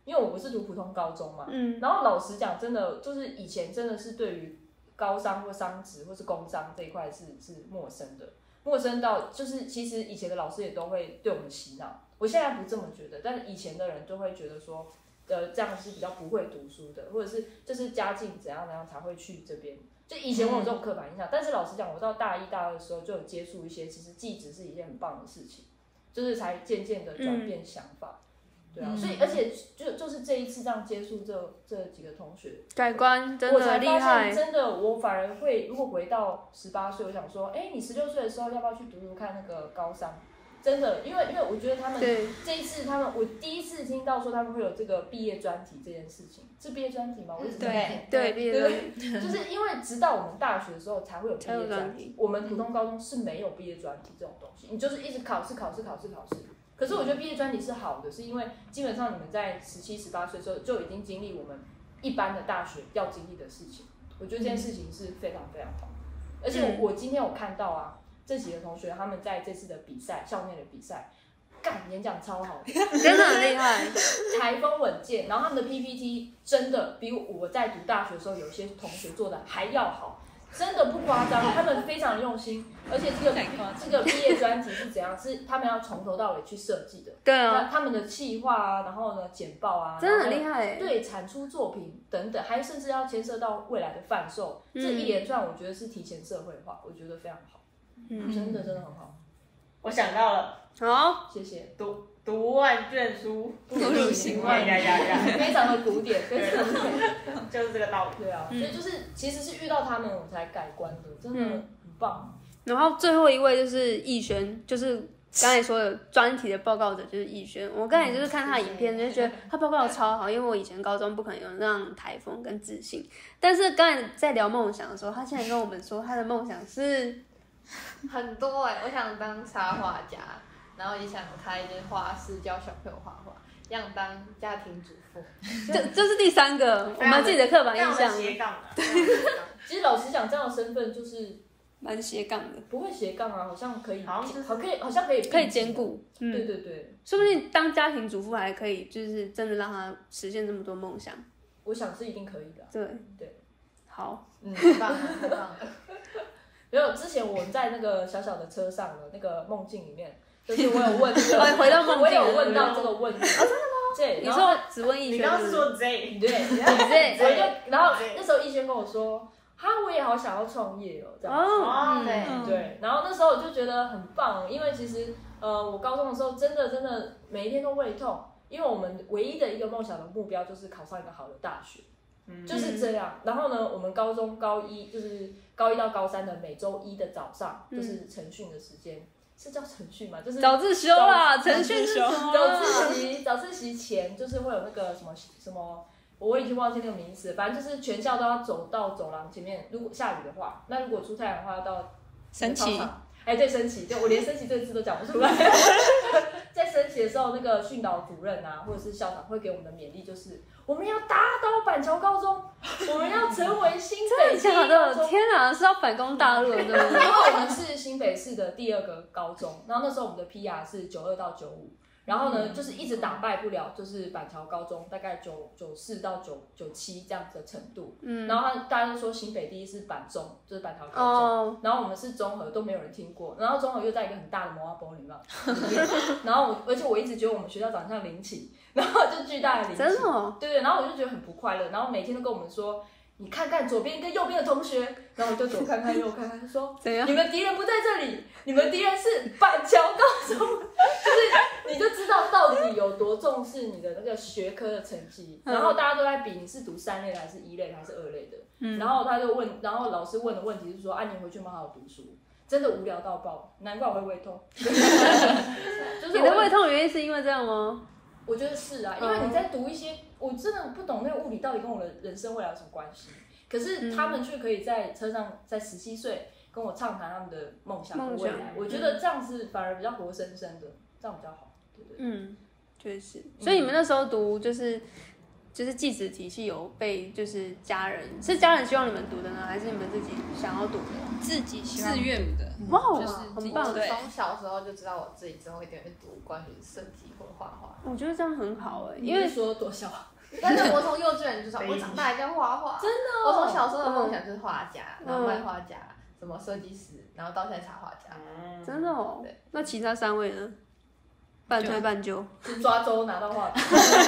因为我不是读普通高中嘛， 嗯， 然后老实讲，真的就是以前真的是对于高商或商职或是工商这一块是是陌生的，陌生到就是其实以前的老师也都会对我们洗脑，我现在不这么觉得，但是以前的人就会觉得说，呃，这样是比较不会读书的，或者是就是家境怎样怎样才会去这边。就以前我有这种刻板印象，但是老实讲，我到大一大二的时候就有接触一些，其实技职是一件很棒的事情，就是才渐渐的转变想法。嗯、对啊，所以而且就就是这一次这样接触这这几个同学， 改观真的厉害。我才发害， 现真的我反而会，如果回到十八岁，我想说，哎，你十六岁的时候要不要去读读看那个高商？真的，因为因为我觉得他们这一次他们，我第一次听到说他们会有这个毕业专题这件事情，是毕业专题吗？我一直对对毕业专题， 就是因为直到我们大学的时候才会有毕业专题，我们普通高中是没有毕业专题这种东西，你就是一直考试考试考试考试。可是我觉得毕业专题是好的，是因为基本上你们在十七、十八岁的时候就已经经历我们一般的大学要经历的事情，我觉得这件事情是非常非常好。而且我我今天有看到啊，这几个同学他们在这次的比赛，校内的比赛，干演讲超好的， 真的很厉害， 台风稳健，然后他们的 P P T 真的比我在读大学的时候有些同学做的还要好。真的不夸张，他们非常用心，而且这个这个毕业专辑是怎样？是他们要从头到尾去设计的。 对啊， 他们的企划啊，然后呢简报啊， 真的很厉害。 对，产出作品等等，还甚至要牵涉到未来的贩售，嗯、这一连串我觉得是提前社会化，我觉得非常好，嗯、真的真的很好。 我想到了， 好， 谢谢。 读读万卷书， 不如行万里呀呀， 非常的古典，非常的就是这个道理。 对啊，所以就是其实是遇到他们我才改观的，真的很棒。 然后最后一位就是逸轩，就是刚才说的专题的报告者就是逸轩。我刚才就是看他的影片，就觉得他报告的超好，因为我以前高中不可能有那样台风跟自信。但是刚才在聊梦想的时候，他现在跟我们说他的梦想是很多哎、欸，我想当插画家。然后也想开一间画室教小朋友画画，想当家庭主妇。 这这是第三个我们自己的刻板印象。 斜杠的。 其实老实讲，这样的身份就是蛮斜杠的。 不会斜杠啊，好像可以， 好像好可以，好像可以可以兼顾。 嗯，对对对， 说不定当家庭主妇还可以，就是真的让他实现这么多梦想。 我想是一定可以的。 对对， 好，嗯，很棒，很棒。 没有，之前我们在那个小小的车上的那个梦境里面。就是我有问这个， 回到梦境， 我有问到这个问题。 哦，真的吗？ 对， 你说只问逸轩， 你刚刚是说 Z， 对 Z， 我就然后那时候逸轩跟我说，哈，我也好想要创业哦，这样子。 哦，对对，然后那时候我就觉得很棒，因为其实呃，我高中的时候真的真的每一天都胃痛，因为我们唯一的一个梦想的目标就是考上一个好的大学。嗯、就是这样，然后呢，我们高中高一就是高一到高三的每周一的早上，嗯、就是晨训的时间，是叫晨训吗？就是早自修啦，晨训是什么？ 早自习，早自习前就是会有那个什么什么，我已经忘记那个名词，反正就是全校都要走到走廊前面，如果下雨的话，那如果出太阳的话，要到升旗。 哎，对，升旗，对我连升旗这个字都讲不出来。在升旗的时候，那个训导主任啊，或者是校长会给我们的勉励，就是我们要打倒板桥高中，我们要成为新北第一高中。 天哪，是要反攻大陆，对不对？ 因为我们是新北市的第二个高中，然后那时候我们的 P R 是九二到九五。然后呢，就是一直打败不了，就是板桥高中大概九九四到九九七这样子的程度。嗯，然后他大家都说新北第一是板中，就是板桥高中。哦。然后我们是综合，都没有人听过。然后综合又在一个很大的摩阿波里面。然后我，而且我一直觉得我们学校长得像林奇，然后就巨大的林奇。 真的哦。 对对，然后我就觉得很不快乐，然后每天都跟我们说。你看看左边跟右边的同学，然后我就左看看右看看，他说：“你们敌人不在这里，你们敌人是板桥高中。”就是你就知道到底有多重视你的那个学科的成绩。然后大家都在比你是读三类的还是一类的还是二类的。嗯、然后他就问，然后老师问的问题是说：“啊，你回去有没有好好读书？”真的无聊到爆，难怪我会胃痛。就是你的胃痛原因是因为这样吗？ 我觉得是啊，因为你在读一些，我真的不懂那个物理到底跟我的人生未来有什么关系。可是他们却可以在车上，在十七岁跟我畅谈他们的梦想和未来，我觉得这样子反而比较活生生的，这样比较好，对不对？ 嗯，确实。所以你们那时候读就是就是技职体系有被就是家人是家人希望你们读的呢，还是你们自己想要读的？ 自己希望自愿的， 哇， 就是很棒！ 对从小时候就知道我自己之后一定会读关于设计或画画。 我觉得这样很好哎、 因因为说多小， 但是我从幼稚园就知道，我长大一定要画画。 真的哦我从小时候的梦想就是画家，然后漫画家，什么设计师，然后到现在插画家。 真的哦对。 那其他三位呢？半推半就。 是抓周拿到画笔。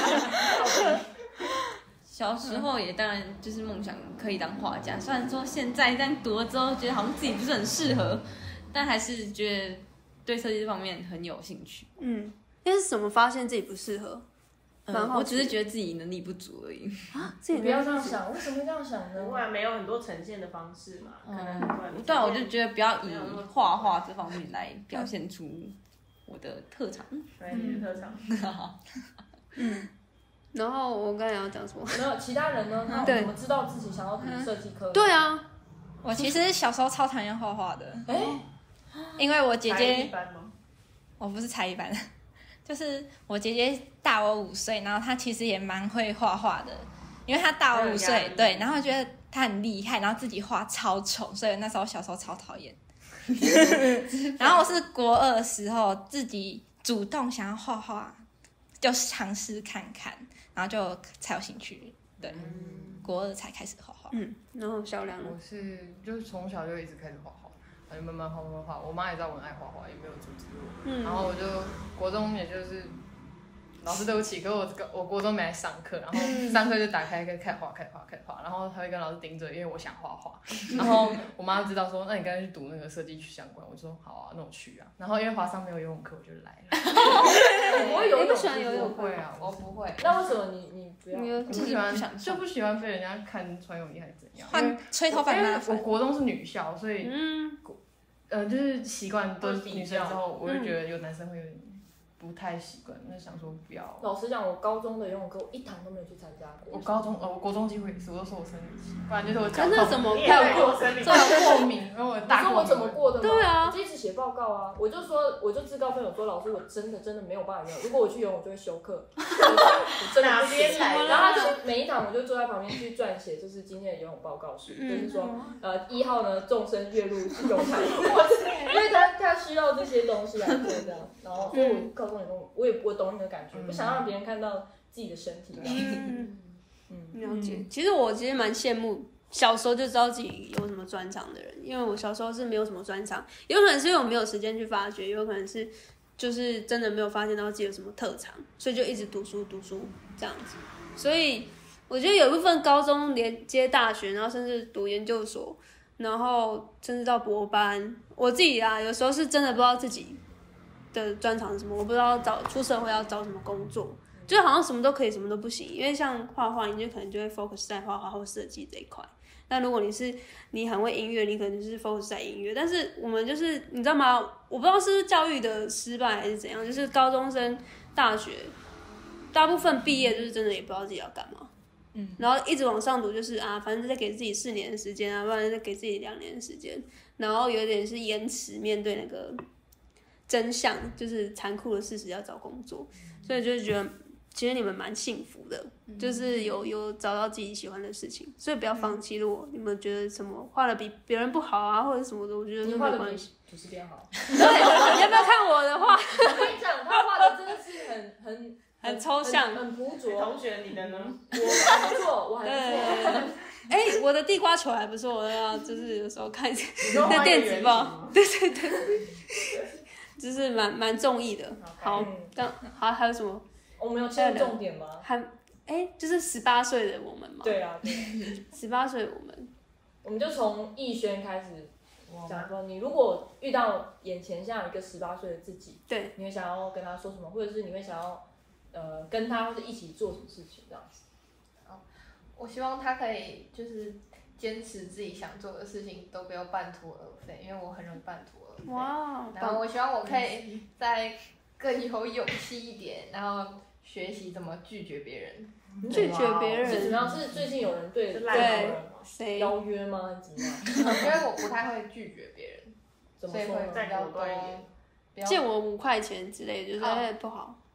小时候也当然就是梦想可以当画家，虽然说现在这样读了之后，觉得好像自己不是很适合，但还是觉得对设计这方面很有兴趣。 嗯，那是怎么发现自己不适合？蛮嗯， 好奇我只是觉得自己能力不足而已。 啊，自己你不要这样想，为什么会这样想呢？ 不然没有很多呈现的方式嘛，可能很多人对啊，我就觉得不要以画画这方面来表现出我的特长。 对你的特长。 嗯。然后我刚才要讲什么？ 没有其他人呢？他对怎么知道自己想要读设计科？ 对啊， 我其实小时候超讨厌画画的， 哎， 因为我姐才姐艺班吗？ 我不是才艺班，就是我姐姐大我五岁，然后她其实也蛮会画画的，因为她大我五很有压岁， 力对，然后觉得她很厉害，然后自己画超丑，所以那时候小时候超讨厌。然后我是国二的时候自己主动想要画画，就尝试看看，然后就才有兴趣，对，国二才开始画画。 嗯，然后小梁呢？ 我是就是从小就一直开始画画，然后就慢慢画慢慢画。我妈也知道我很爱画画，也没有阻止我。 嗯然后我就国中也就是老师对不起，可是我我国中没来上课，然后上课就打开开开始画开始画开始画，然后他会跟老师顶嘴，因为我想画画。然后我妈就知道说，那你刚才去读那个设计相关，我就说好啊，那我去啊。然后因为华商没有游泳课，我就来了。 我会游泳， 你不喜欢游泳不会啊， 我不会。 那为什么你你不要？ 你有我不喜欢不想就不喜欢被人家看穿泳衣还是怎样。因换为吹头发因为我麻烦， 国中是女校，所以嗯， 呃，就是习惯都是会比女生之较后，我就觉得有男生会有点不太习惯，那想说不要。 老实讲，我高中的游泳课我一堂都没有去参加过。 我高中呃，我国中几乎也是，我都说我生理期，不然就是我脚痛， 那怎么你也在过生理这有过敏，然后我你大过敏。 说我怎么过的吗？ 对啊我就一直写报告啊，我就说，我就自告奋勇说，老师，我真的真的没有办法游泳，如果我去游泳，我就会休课，我真的不哪边行。 来的然后他就每一堂我就坐在旁边去撰写，就是今天的游泳报告书，就是说，呃，一号呢纵身跃入泳台，因为他他需要这些东西来做这样，然后所以我告诉你说，我也我懂你的感觉，不想让别人看到自己的身体这样。 嗯， 嗯， 了解。其实我其实蛮羡慕小时候就知道自己有什么专长的人，因为我小时候是没有什么专长，有可能是因为我没有时间去发掘，有可能是就是真的没有发现到自己有什么特长，所以就一直读书读书这样子。所以我觉得有一部分高中连接大学，然后甚至读研究所，然后甚至到博班，我自己啊有时候是真的不知道自己的专长是什么，我不知道找出社会要找什么工作。就好像什么都可以，什么都不行。因为像画画，你就可能就会 focus 在画画或设计这一块。那如果你是你很会音乐，你可能就是 focus 在音乐。但是我们就是你知道吗？我不知道是不是教育的失败还是怎样，就是高中生、大学大部分毕业就是真的也不知道自己要干嘛。嗯，然后一直往上读，就是啊，反正再给自己四年的时间啊，不然再给自己两年的时间，然后有点是延迟面对那个真相，就是残酷的事实要找工作，所以就是觉得。其实你们蛮幸福的，就是有有找到自己喜欢的事情，所以不要放弃。如果你们觉得什么画的比别人不好啊，或者什么的，我觉得都你画的比没关系。 主持变好。 对，你要不要看我的画？ 我跟你讲，他画的真的是很很很抽象很很朴拙。 同学，你的呢？ 我还不错，我还不错。 哎、我的地瓜球还不错，我要就是有时候看说那电子报， 吗？ 对对对，就是蛮蛮中意的。好， 嗯但还还有什么？ 我们有切入重点吗？ 还哎、就是十八岁的我们嘛。 对啊，对。 十八岁我们， 我们就从逸轩开始讲说，你如果遇到眼前像一个十八岁的自己， 对， 你会想要跟他说什么，或者是你会想要呃跟他或者一起做什么事情这样子？ 我希望他可以就是坚持自己想做的事情，都不要半途而废，因为我很容易半途而废。 哇， 然后我希望我可以再更有勇气一点，然后学习怎么拒绝别人。 拒绝别人是怎么样？是最近有人对是对烂好人吗？ 谁？ 邀约吗？怎么样？ 因为我不太会拒绝别人， 怎么所以会说呢？ 比较多。比较借我五块钱之类的，就是哦哎、不好。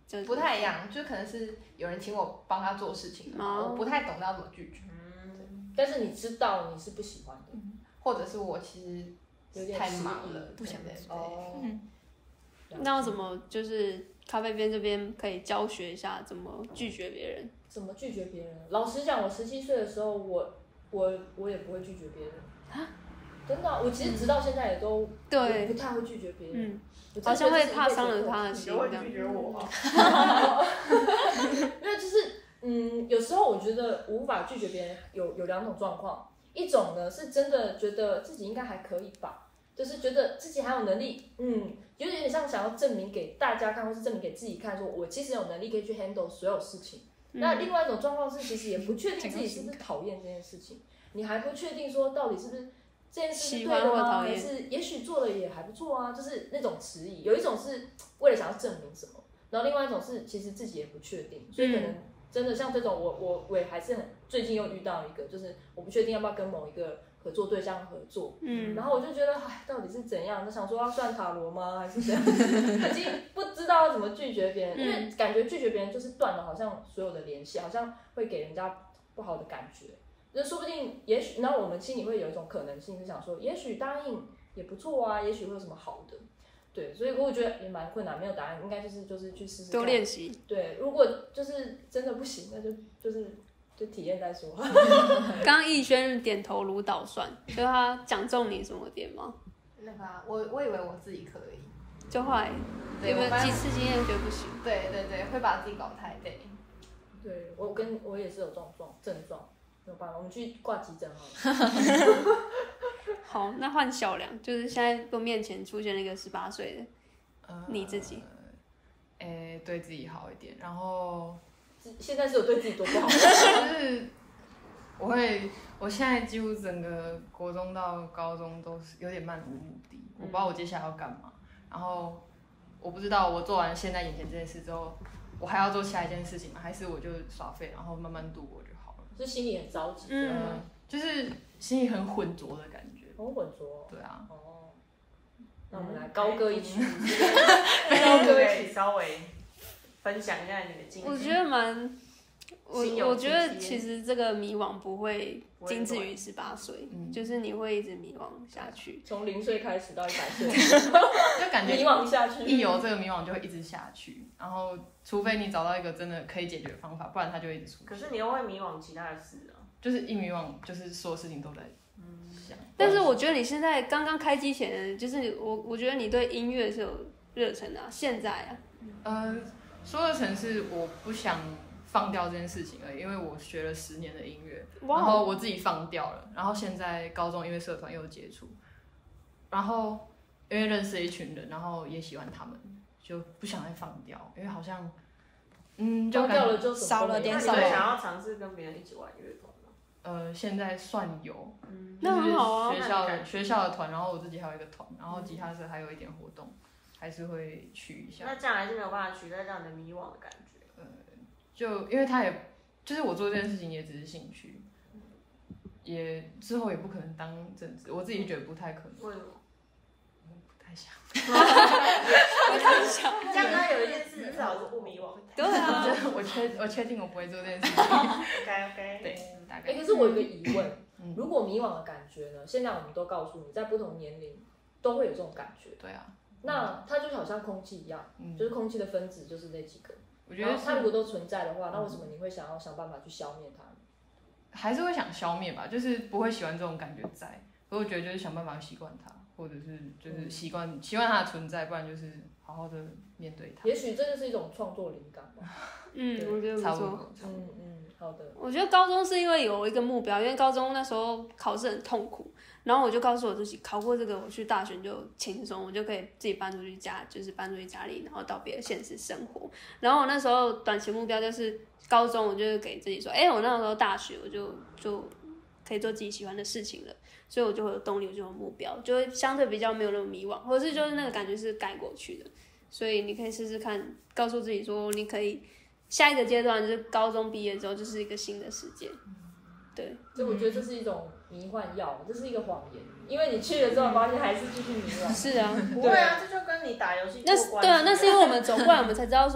就不太一样，就可能是有人请我帮他做事情， 哦我不太懂得要怎么拒绝， 嗯，但是你知道你是不喜欢的， 或者是我其实太忙了， 不想对对对哦， 嗯那要怎么就是咖啡边这边可以教学一下怎么拒绝别人？ 怎么拒绝别人？老实讲，我十七岁的时候，我我我也不会拒绝别人啊，真的啊、我其实直到现在也都对不太会拒绝别人， 嗯， 我真好像的觉得这是会怕伤一辈子的课题了他的心， 你会这样拒绝我啊？ 因为就是嗯，有时候我觉得无法拒绝别人有有两种状况，一种呢是真的觉得自己应该还可以吧，就是觉得自己还有能力，嗯，有点像想要证明给大家看，或是证明给自己看，说我其实有能力可以去 handle 所有事情。那另外一种状况是，其实也不确定自己是不是讨厌这件事情，你还不确定说到底是不是这件事是对的吗？还是也许做了也还不错啊，就是那种迟疑。有一种是为了想要证明什么，然后另外一种是其实自己也不确定，所以可能真的像这种，我我我也还是很最近又遇到一个，就是我不确定要不要跟某一个合作对象合作，嗯，然后我就觉得，哎，到底是怎样？就想说要算塔罗吗？还是怎样？已经不知道要怎么拒绝别人，因为感觉拒绝别人就是断了，好像所有的联系，好像会给人家不好的感觉。就说不定，也许，然后我们心里会有一种可能性，是想说，也许答应也不错啊，也许会有什么好的。对，所以我觉得也蛮困难，没有答案，应该就是就是去试试看， 多练习。 对，如果就是真的不行，那就就是就体验再说。 刚刚逸轩点头如捣蒜，就他讲中你什么点吗？ 那个、啊、我我以为我自己可以， 就后来有没有几次经验觉得不行？ 对对对，会把自己搞太累。 对，我跟我也是有这种状症状，没有办法，我们去挂急诊好了。 好，那换小梁，就是现在我面前出现了一个十八岁的呃你自己， 诶、对自己好一点，然后现在是有对自己多不好？ 就是我会，我现在几乎整个国中到高中都是有点漫无目的，我不知道我接下来要干嘛，然后我不知道我做完现在眼前这件事之后，我还要做下一件事情吗？还是我就耍废，然后慢慢度过就好了？ 就心里很着急， 嗯，就是心里很浑浊的感觉。 很浑浊。 对啊。 哦，那我们来高歌一曲， 高歌一曲，稍微分享一下你的经历。 我觉得蛮，我心有我觉得戚戚其实这个迷惘不会仅止于十八岁，就是你会一直迷惘下去。 从零岁开始到一百岁， 就感觉迷惘下去， 一有这个迷惘就会一直下去，然后除非你找到一个真的可以解决的方法，不然它就会一直出现。 可是你又会迷惘其他的事啊。 就是一迷惘，就是所有事情都在想。 但是我觉得你现在刚刚开机前，就是我我觉得你对音乐是有热忱的、啊，现在啊， 呃，说的成是我不想放掉这件事情而已，因为我学了十年的音乐，然后我自己放掉了，然后现在高中音乐社团又有接触，然后因为认识了一群人，然后也喜欢他们，就不想再放掉，因为好像嗯，就放掉了就少了点那你会想要尝试跟别人一起玩乐团吗？ 呃，现在算有， 嗯，那很好啊。 学校的学校的团，然后我自己还有一个团，然后吉他社还有一点活动，还是会去一下。 那这样还是没有办法取代让你的迷惘的感觉。 呃，就因为他也，就是我做这件事情也只是兴趣，也之后也不可能当正职，我自己觉得不太可能。 为什么？ 不太想。 我太想， 这样他有一件事至少是不迷惘。 对啊， 我觉得我确我确定我不会做这件事情。 OK OK。 对，大哎、 概。 可是我有一个疑问， 嗯如果迷惘的感觉呢？现在我们都告诉你，在不同年龄都会有这种感觉。 对啊。 那它就好像空气一样， 嗯就是空气的分子就是那几个。 我觉得然后它如果都存在的话，那为什么你会想要想办法去消灭它呢？ 还是会想消灭吧，就是不会喜欢这种感觉在。所以我觉得就是想办法习惯它，或者是就是习惯习惯它的存在，不然就是好好的面对它。 也许这就是一种创作灵感吧。 嗯，我觉得不错。 差不多。 嗯嗯，好的。 我觉得高中是因为有一个目标，因为高中那时候考试很痛苦，然后我就告诉我自己，考过这个，我去大学就轻松，我就可以自己搬出去家，就是搬出去家里，然后到别的县市生活。然后我那时候短期目标就是高中，我就给自己说，哎、欸，我那时候大学我就就可以做自己喜欢的事情了，所以我就会有动力，我就有目标，就会相对比较没有那么迷惘，或者是就是那个感觉是盖过去的。所以你可以试试看，告诉自己说，你可以下一个阶段就是高中毕业之后就是一个新的世界。对， 所以我觉得这是一种迷幻药，这是一个谎言，因为你去了之后发现还是继续迷惘。 是啊， 不会啊，这就跟你打游戏那过关。 对啊，那是因为我们走过来，我们才知道说，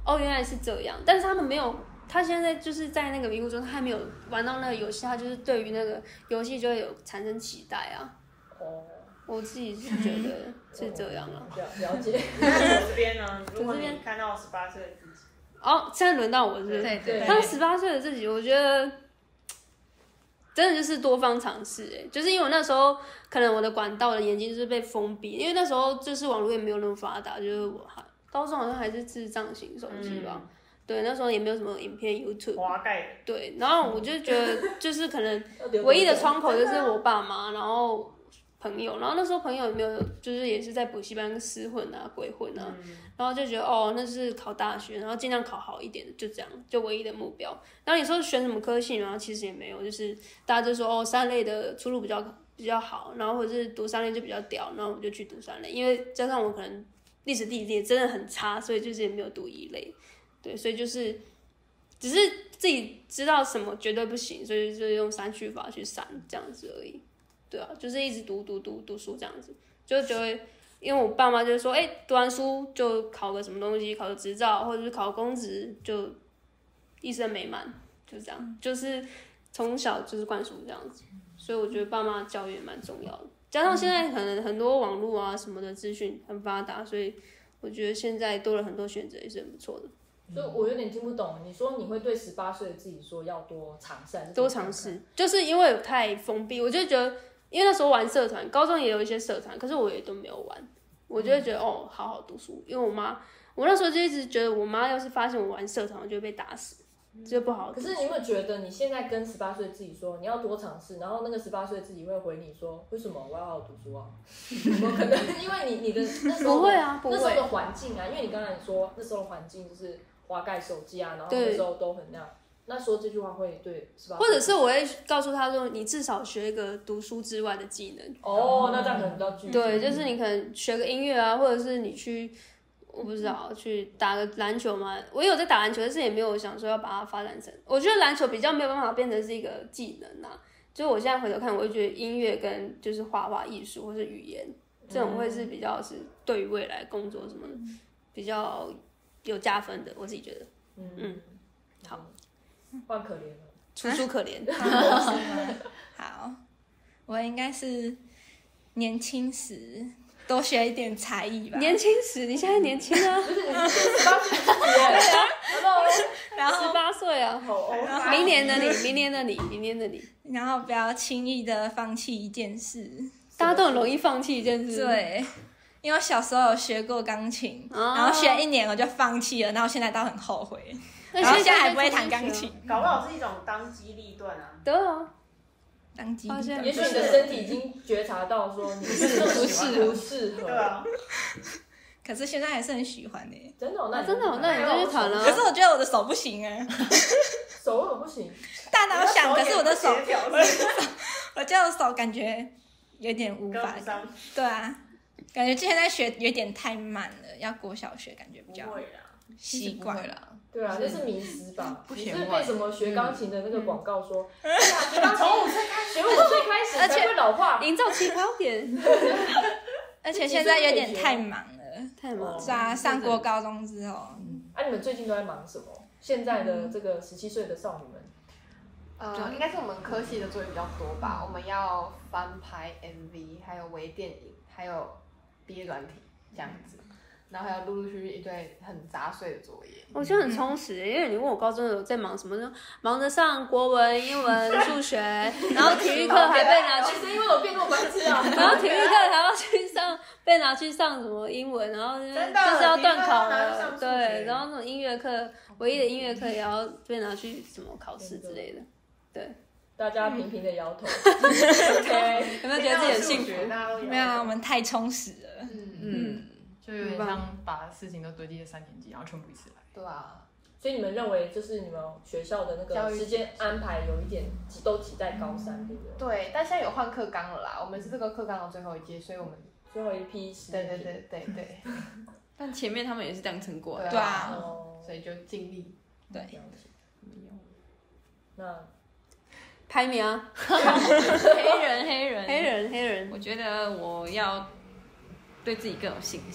哦，原来是这样，但是他们没有。他现在就是在那个迷雾中，他还没有玩到那个游戏，他就是对于那个游戏就会有产生期待啊。 哦， 我自己是觉得是这样啊。 了了解。 那我这边呢？如果你看到十八岁的自己， 哦，现在轮到我是不是？ 对对。 当十八岁的自己，我觉得真的就是多方尝试哎，就是因为我那时候可能我的管道的眼睛就是被封闭，因为那时候就是网络也没有那么发达，就是我还高中好像还是智障型手机吧。嗯对，那时候也没有什么影片 YouTube， 滑盖。 对，然后我就觉得，就是可能唯一的窗口就是我爸妈，然后朋友，然后那时候朋友有没有，就是也是在补习班厮混啊、鬼混啊，嗯、然后就觉得哦，那是考大学，然后尽量考好一点，就这样，就唯一的目标。然后你说选什么科系，然后其实也没有，就是大家就说哦，三类的出路比较比较好，然后或者是读三类就比较屌，然后我就去读三类，因为加上我可能历史地理也真的很差，所以就是也没有读一类。对，所以就是只是自己知道什么绝对不行，所以就用删去法去删这样子而已。对啊，就是一直读读读读书这样子，就觉得因为我爸妈就说，哎、欸，读完书就考个什么东西，考个执照或者是考公职，就一生美满，就这样，就是从小就是灌输这样子。所以我觉得爸妈教育也蛮重要的，加上现在可能很多网络啊什么的资讯很发达，所以我觉得现在多了很多选择也是很不错的。 所以我有点听不懂，你说你会对十八岁的自己说要多尝试， 多尝试，就是因为太封闭，我就觉得，因为那时候玩社团，高中也有一些社团，可是我也都没有玩，我就会觉得、嗯、哦，好好读书，因为我妈，我那时候就一直觉得我妈要是发现我玩社团，我就会被打死，就不好。 可是你有没有觉得你现在跟十八岁自己说你要多尝试，然后那个十八岁自己会回你说为什么我要好好读书啊？有可能因为你你的那时候不会啊，不会那时候的环境啊，因为你刚才说那时候的环境就是滑盖手机啊，然后那时候都很那样。那说这句话会对十八岁， 或者是我会告诉他说，你至少学一个读书之外的技能。 哦，那这样可能比较具体。 对，就是你可能学个音乐啊，或者是你去。我不知道去打个篮球嘛，我有在打篮球，但是也没有想说要把它发展成。我觉得篮球比较没有办法变成是一个技能啊，就是我现在回头看，我会觉得音乐跟就是画画艺术或是语言这种会是比较是对于未来工作什么的比较有加分的，我自己觉得。嗯嗯，好， 换可怜了， 楚楚可怜。 好，我应该是年轻时。多学一点才艺吧。 年轻时，你现在年轻啊？ 不是，你是十八岁自己耶。 然后十八岁啊，明年的你，明年的你，明年的你。 然后不要轻易的放弃一件事。 大家都很容易放弃一件事。 对，因为我小时候有学过钢琴，哦、然后学一年我就放弃了，然后现在倒很后悔。然后现在还不会弹钢琴， 搞不好是一种当机立断啊。 对啊。 当机立断， 也许你的身体已经觉察到说你是不适不适合， 对啊。 可是现在还是很喜欢的、欸， 真的、哦，那、 啊、真的、哦，那你就去弹了。 可是我觉得我的手不行哎、欸， 手为什么不行？ 大脑想，可是我的手，我就手感觉有点无法，对啊，感觉现在学有点太慢了，要国小学感觉比较习惯啦。 对啊，那是迷思吧？ 不你是被什么学钢琴的那个广告说，哎呀，学钢琴从五岁开始，学五岁开始才会老化， 营造起跑点。 而且现在有点太忙了， 太忙。 是啊，上国高中之后。 啊，你们最近都在忙什么？现在的这个十七岁的少女们， 呃，应该是我们科系的作业比较多吧。我们要翻拍 M V， 还有微电影，还有毕业软体这样子。然后还有陆陆续续一堆很杂碎的作业， 我觉得很充实、欸，因为你问我高中有在忙什么呢？忙着上国文、英文、数学，然后体育课还被拿去， 是因为我变那么白痴啊！ 然后体育课还要去上，被拿去上什么英文，然后就是要断考了，对，然后那种音乐课，唯一的音乐课也要被拿去什么考试之类的，对。 大家频频的摇头 ，OK， 有没有觉得自己很幸福？ 没有，我们太充实了， 嗯嗯。就有点像把事情都堆积在三年级，然后全部一次来。 对啊， 所以你们认为就是你们学校的那个时间安排有一点挤都挤在高三，对不对？ 对，但现在有换课纲了啦，我们是这个课纲的最后一届，所以我们最后一批实对对对对对。 但前面他们也是这样撑过来， 对啊， 所以就尽力。 对。 那排名啊， 黑人黑人黑人黑人， 我觉得我要对自己更有信心，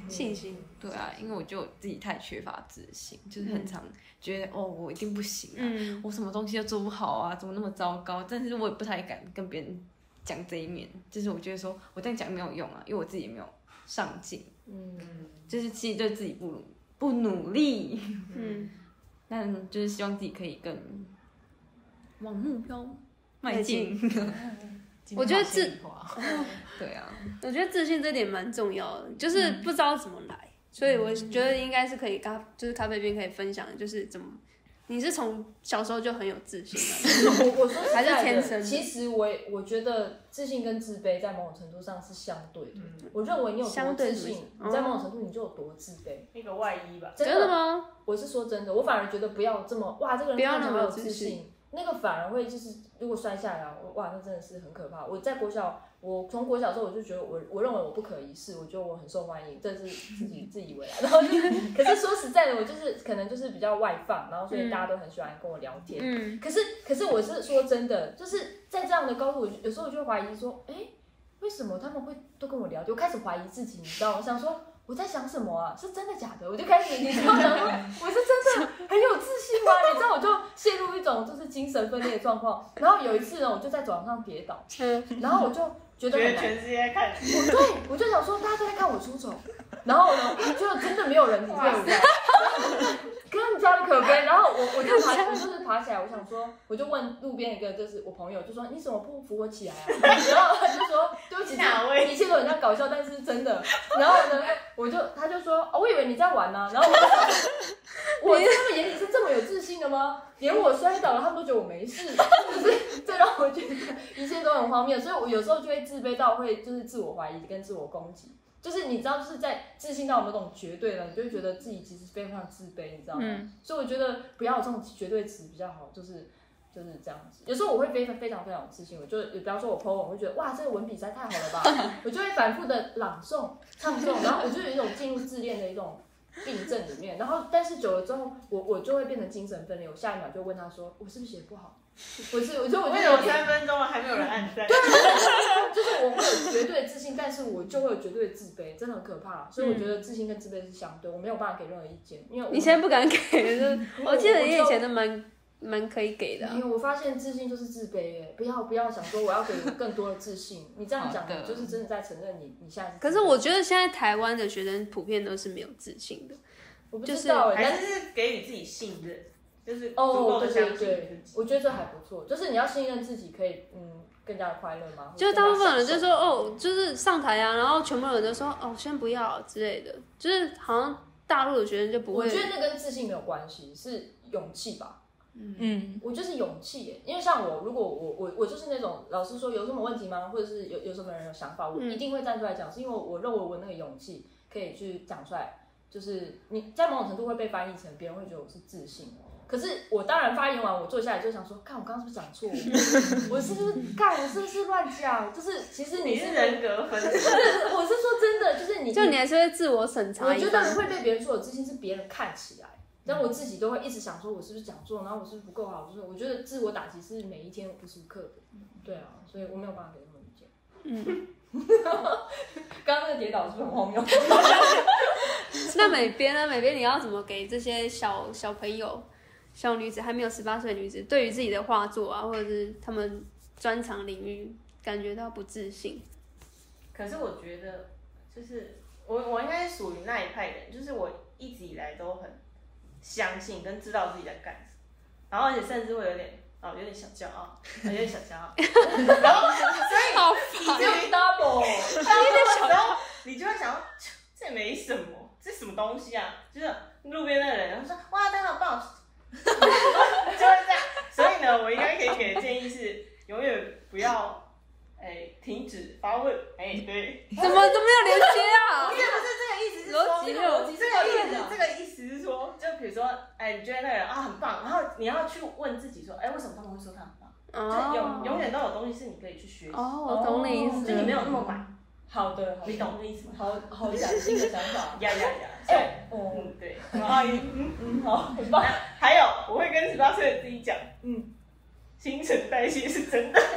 信心。 对啊，因为我就自己太缺乏自信，就是很常觉得、嗯、哦，我一定不行啊、嗯，我什么东西都做不好啊，怎么那么糟糕？但是我也不太敢跟别人讲这一面，就是我觉得说我这样讲没有用啊，因为我自己也没有上进，嗯，就是其实对自己不努不努力，嗯，但就是希望自己可以更往目标迈进。 我觉得自对啊， 我觉得自信这点蛮重要的，就是不知道怎么来。嗯，所以我觉得应该是可以咖，就是咖啡边可以分享的，就是怎么，你是从小时候就很有自信吗？ 我我说还是天生的？ 其实我我觉得自信跟自卑在某种程度上是相对的。嗯、我认为你有多自信，你在某种程度你就有多自卑。 那个外衣吧？ 真的, 真的吗？ 我是说真的，我反而觉得不要这么哇，这个人看起来很有自信。那个反而会就是，如果摔下来，哇，那真的是很可怕。我在国小，我从国小的时候我就觉得我，我认为我不可一世，我觉得我很受欢迎，这是自己自以为来。然后就是，可是说实在的，我就是可能就是比较外放，然后所以大家都很喜欢跟我聊天。嗯。可是，可是我是说真的，就是在这样的高度，我有时候我就会怀疑说，哎，为什么他们会都跟我聊天？我开始怀疑自己，你知道吗？我想说。我在想什么啊？是真的假的？我就开始，你知道吗？我是真的很有自信吗？你知道，我就陷入一种就是精神分裂的状况。然后有一次呢，我就在走廊上跌倒，然后我就觉得很难， 全世界在看你。 我对，我就想说大家都在看我出丑，然后呢，就真的没有人理会我。更加的可悲，然后我我就爬，我就是爬起来，我想说，我就问路边一个就是我朋友，就说你怎么不扶我起来啊？然后他就说对不起，一切都很像搞笑，但是真的。然后呢，我就他就说哦，我以为你在玩呢、啊。然后我就想，我在他们眼里是这么有自信的吗？连我摔倒了，他们都觉得我没事，就是这让我觉得一切都很荒谬，所以我有时候就会自卑到会就是自我怀疑跟自我攻击。就是你知道，就是在自信到某种绝对了，你就会觉得自己其实非常自卑，你知道吗？嗯、所以我觉得不要有这种绝对值比较好，就是就是这样子。有时候我会非常非常非常有自信，我就比方说我 po 文，我会觉得哇，这个文笔实在太好了吧，我就会反复的朗诵、唱诵，然后我就有一种进入自恋的一种病症里面。然后但是久了之后，我我就会变成精神分裂，我下一秒就问他说，我是不是写不好？我是，我就我就有三分钟了，还没有人按赞。 对，就是我会有绝对的自信，但是我就会有绝对的自卑，真的很可怕。所以我觉得自信跟自卑是相对，我没有办法给任何意见，因为你现在不敢给，就是我记得你以前都蛮蛮可以给的、啊。 因为我发现自信就是自卑耶，不要不要想说我要给你更多的自信，你这样讲你就是真的在承认你你现在是。 可是我觉得现在台湾的学生普遍都是没有自信的， 我不知道、 就是、还是给予自己信任。就是哦，对对对，我觉得这还不错。就是你要信任自己，可以嗯更加的快乐吗？ 就是大部分人就说哦，就是上台啊，然后全部人都说哦，先不要之类的。就是好像大陆的学生就不会。 我觉得那跟自信没有关系，是勇气吧。嗯，我就是勇气耶。因为像我，如果我我我就是那种老师说有什么问题吗，或者是有有什么人有想法，我一定会站出来讲，是因为我认为我那个勇气可以去讲出来。就是你在某种程度会被翻译成别人会觉得我是自信。可是我当然发言完，我坐下来就想说，看我刚刚是不是讲错？我是不是看我是不是乱讲？就是其实你是人格分裂。 我是说真的，就是你， 就你还是会自我审查。 我觉得会被别人说有自信是别人看起来，但我自己都会一直想说，我是不是讲错？然后我是不是不够好？就是我觉得自我打击是每一天无时无刻的。对啊，所以我没有办法给他们意见。嗯。刚刚那个跌倒是不是很荒谬？ 那美编呢？美编你要怎么给这些小小朋友？小女子还没有十八岁的女子，对于自己的画作啊，或者是他们专长领域，感觉到不自信。 可是我觉得，就是我我应该是属于那一派人，就是我一直以来都很相信跟知道自己在干什么，然后而且甚至会有点哦有点小骄傲，有点小骄傲，然后所以你就 double， 然后你就会想说这没什么，这什么东西啊？就是路边那个人，然后说哇，他好棒。就会这样，所以呢，我应该可以给的建议是，永远不要，哎、欸，停止发问，哎、欸，对， 怎么都没有连接啊？ 不是不是这个意思是说， 逻辑逻辑这个意思，这个意思是说，就比如说，哎、欸，你觉得那个人啊很棒，然后你要去问自己说，哎、欸，为什么他们会说他很棒？哦，永永远都有东西是你可以去学习。 哦，我懂你意思， 就你没有那么满。 好的， 你懂这意思吗？ 好好崭新的想法。 呀呀呀！哎，嗯，对，然后嗯嗯好，很棒。 还有，我会跟十八岁的自己讲，嗯，新陈代谢是真的。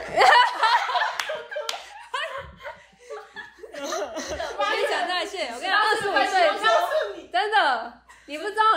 新陈代谢，我跟你讲，二十五岁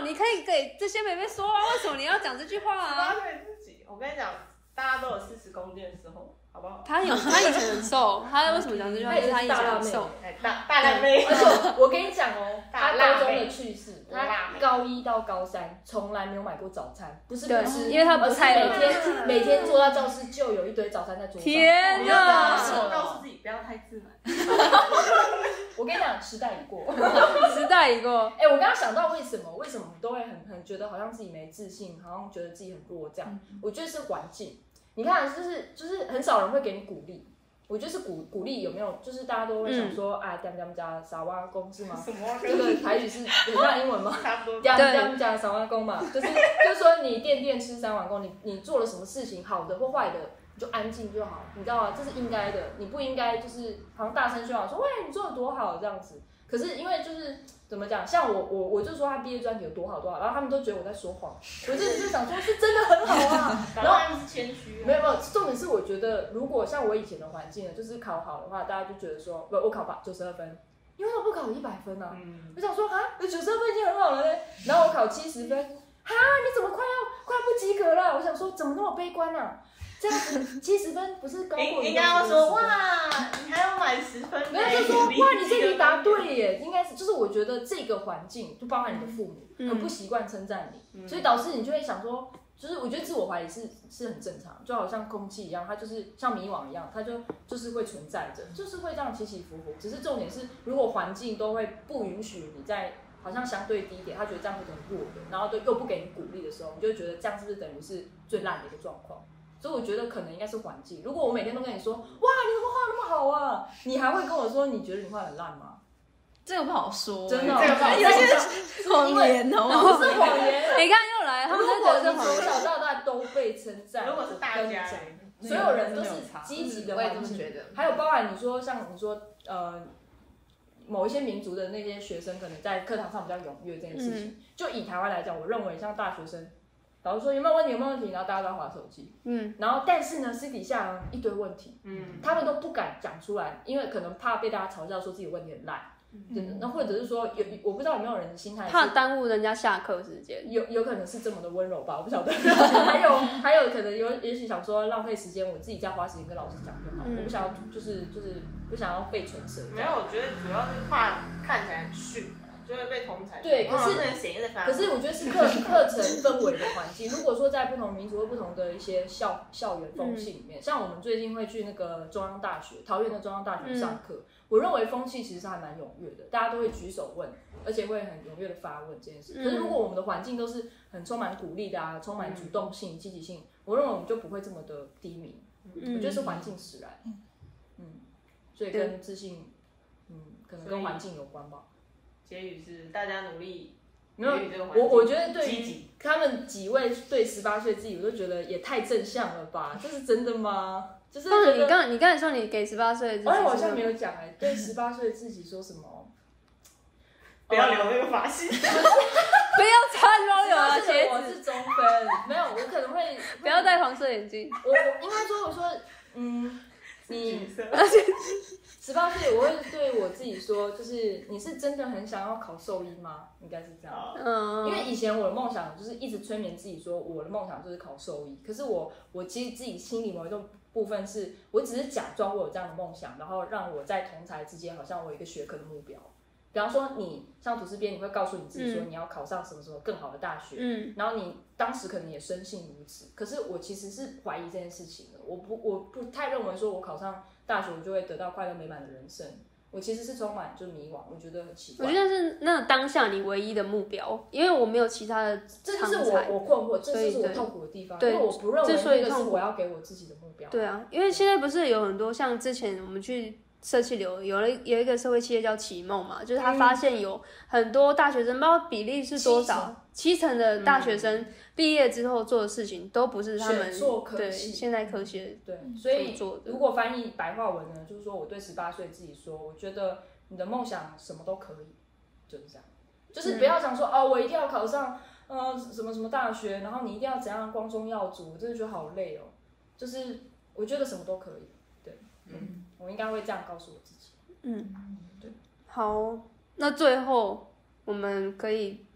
你可以给这些妹妹说啊，为什么你要讲这句话十八啊？ 岁自己，我跟你讲，大家都有四十公斤的时候，好不好？ 他有，他以前很瘦，他为什么讲这句话？因为他以前很瘦。 哎，大大辣妹。 而且我跟你讲哦，他高中的趣事， 大辣妹他高一到高三从来没有买过早餐，不是对不吃， 因为他不而是太每天每天坐到教室就有一堆早餐在桌上。 天我哪！ 告诉自己不要太自满。 我跟你讲，时代已过。 时代已过。 哎、欸，我刚刚想到为什么，为什么都会很很觉得好像自己没自信，好像觉得自己很弱这样。我觉得是环境。你看，就是就是很少人会给你鼓励。我觉得是鼓鼓励有没有？就是大家都会想说，哎、嗯，点点加傻瓜公是吗？ 什么？ 这个台语是很像英文吗？ 差不多。 点点加傻瓜公嘛，就是就是说你垫垫吃三碗公，你你做了什么事情，好的或坏的。你就安静就好，你知道吗？这是应该的，你不应该就是好像大声喧哗说，喂，你做的多好这样子。可是因为就是怎么讲，像我我我就说他毕业专辑有多好多好，然后他们都觉得我在说谎，我就就想说是真的很好啊。然后他们是谦虚、啊， 没有没有，重点是我觉得如果像我以前的环境呢，就是考好的话，大家就觉得说，不，我考八九十二分，你为什么不考一百分呢、啊？嗯、我想说哈，九十二分已经很好了嘞，然后我考七十分，哈，你怎么快要快要不及格了？我想说怎么那么悲观啊？这样子七十分不是高过你？ 应该要说哇，你还要满十分。 没有就说哇，你这题答对耶，应该是就是我觉得这个环境就包含你的父母，嗯、很不习惯称赞你，嗯、所以导致你就会想说，就是我觉得自我怀疑是是很正常，就好像空气一样，它就是像迷惘一样，它就就是会存在着，就是会这样起起伏伏。只是重点是，如果环境都会不允许你在好像相对低点，他觉得这样是很弱的，然后都又不给你鼓励的时候，你就会觉得这样是不是等于是最烂的一个状况？所以我觉得可能应该是环境。如果我每天都跟你说，哇，你怎么画那么好啊？你还会跟我说你觉得你画很烂吗？ 这个不好说， 真的、哦， 这个不好说， 有些谎言哦， 不是谎言。 你看又来，他们如果你从小到大都被称赞， 如果是大家， 所有人都是积极的环境，还有包含你说像你说呃。某一些民族的那些学生可能在课堂上比较踊跃这件事情，嗯、就以台湾来讲，我认为像大学生，老师说有没有问题有没有问题，然后大家都在滑手机，嗯，然后但是呢私底下一堆问题，嗯，他们都不敢讲出来，因为可能怕被大家嘲笑说自己问题很烂，嗯，那或者是说有我不知道有没有人的心态怕耽误人家下课时间， 有有可能是这么的温柔吧，我不晓得，还有还有可能有也许想说浪费时间，我自己再花时间跟老师讲就好，嗯、我不想要就是就是不想要被唇舌， 没有，我觉得主要是怕看起来很逊。就会被同才对，可是可是我觉得是课课程氛围的环境。如果说在不同民族或不同的一些校校园风气里面，嗯、像我们最近会去那个中央大学桃园的中央大学上课，嗯、我认为风气其实还蛮踊跃的，大家都会举手问，而且会很踊跃的发问这件事。嗯、可是如果我们的环境都是很充满鼓励的啊，充满主动性、积极性，我认为我们就不会这么的低迷。嗯、我觉得是环境使然，嗯，所以跟自信，嗯，可能跟环境有关吧。 结语是大家努力， 没有我我觉得对于他们几位对十八岁自己，我都觉得也太正向了吧？这是真的吗？就是或者你刚你刚才说你给十八岁的自己， 哎，我好像没有讲哎、欸，对十八岁的自己说什么？ 不要留那个发型， 不要穿高领的鞋子。 我是中分，没有，我可能会不要戴黄色眼镜。 我我应该说，我说嗯，你十八岁，我会对我自己说，就是你是真的很想要考兽医吗？应该是这样。嗯，因为以前我的梦想就是一直催眠自己说，我的梦想就是考兽医。可是我我其实自己心里某一种部分是，我只是假装我有这样的梦想，然后让我在同侪之间好像我有一个学科的目标。比方说，你像吐司编，你会告诉你自己说你要考上什么什么更好的大学，嗯，然后你当时可能也深信如此。可是我其实是怀疑这件事情的，我不我不太认为说我考上大学我就会得到快乐美满的人生。我其实是充满就迷惘，我觉得很奇怪。 我觉得是那当下你唯一的目标，因为我没有其他的这就是我我困惑，这就是我痛苦的地方，因为我不认为那个是我要给我自己的目标。 对啊，因为现在不是有很多像之前我们去社企流有了有一个社会企业叫启梦嘛，就是他发现有很多大学生，不知道比例是多少，七成的大学生毕业之后做的事情都不是他们对现在科学对，所以如果翻译白话文呢，就是说我对十八岁自己说，我觉得你的梦想什么都可以，就是这样，就是不要想说、嗯、哦，我一定要考上呃什么什么大学，然后你一定要怎样光宗耀祖，我真的觉得好累哦。就是我觉得什么都可以，对，嗯。我应该会这样告诉我自己。 嗯，对。好，那最后我们可以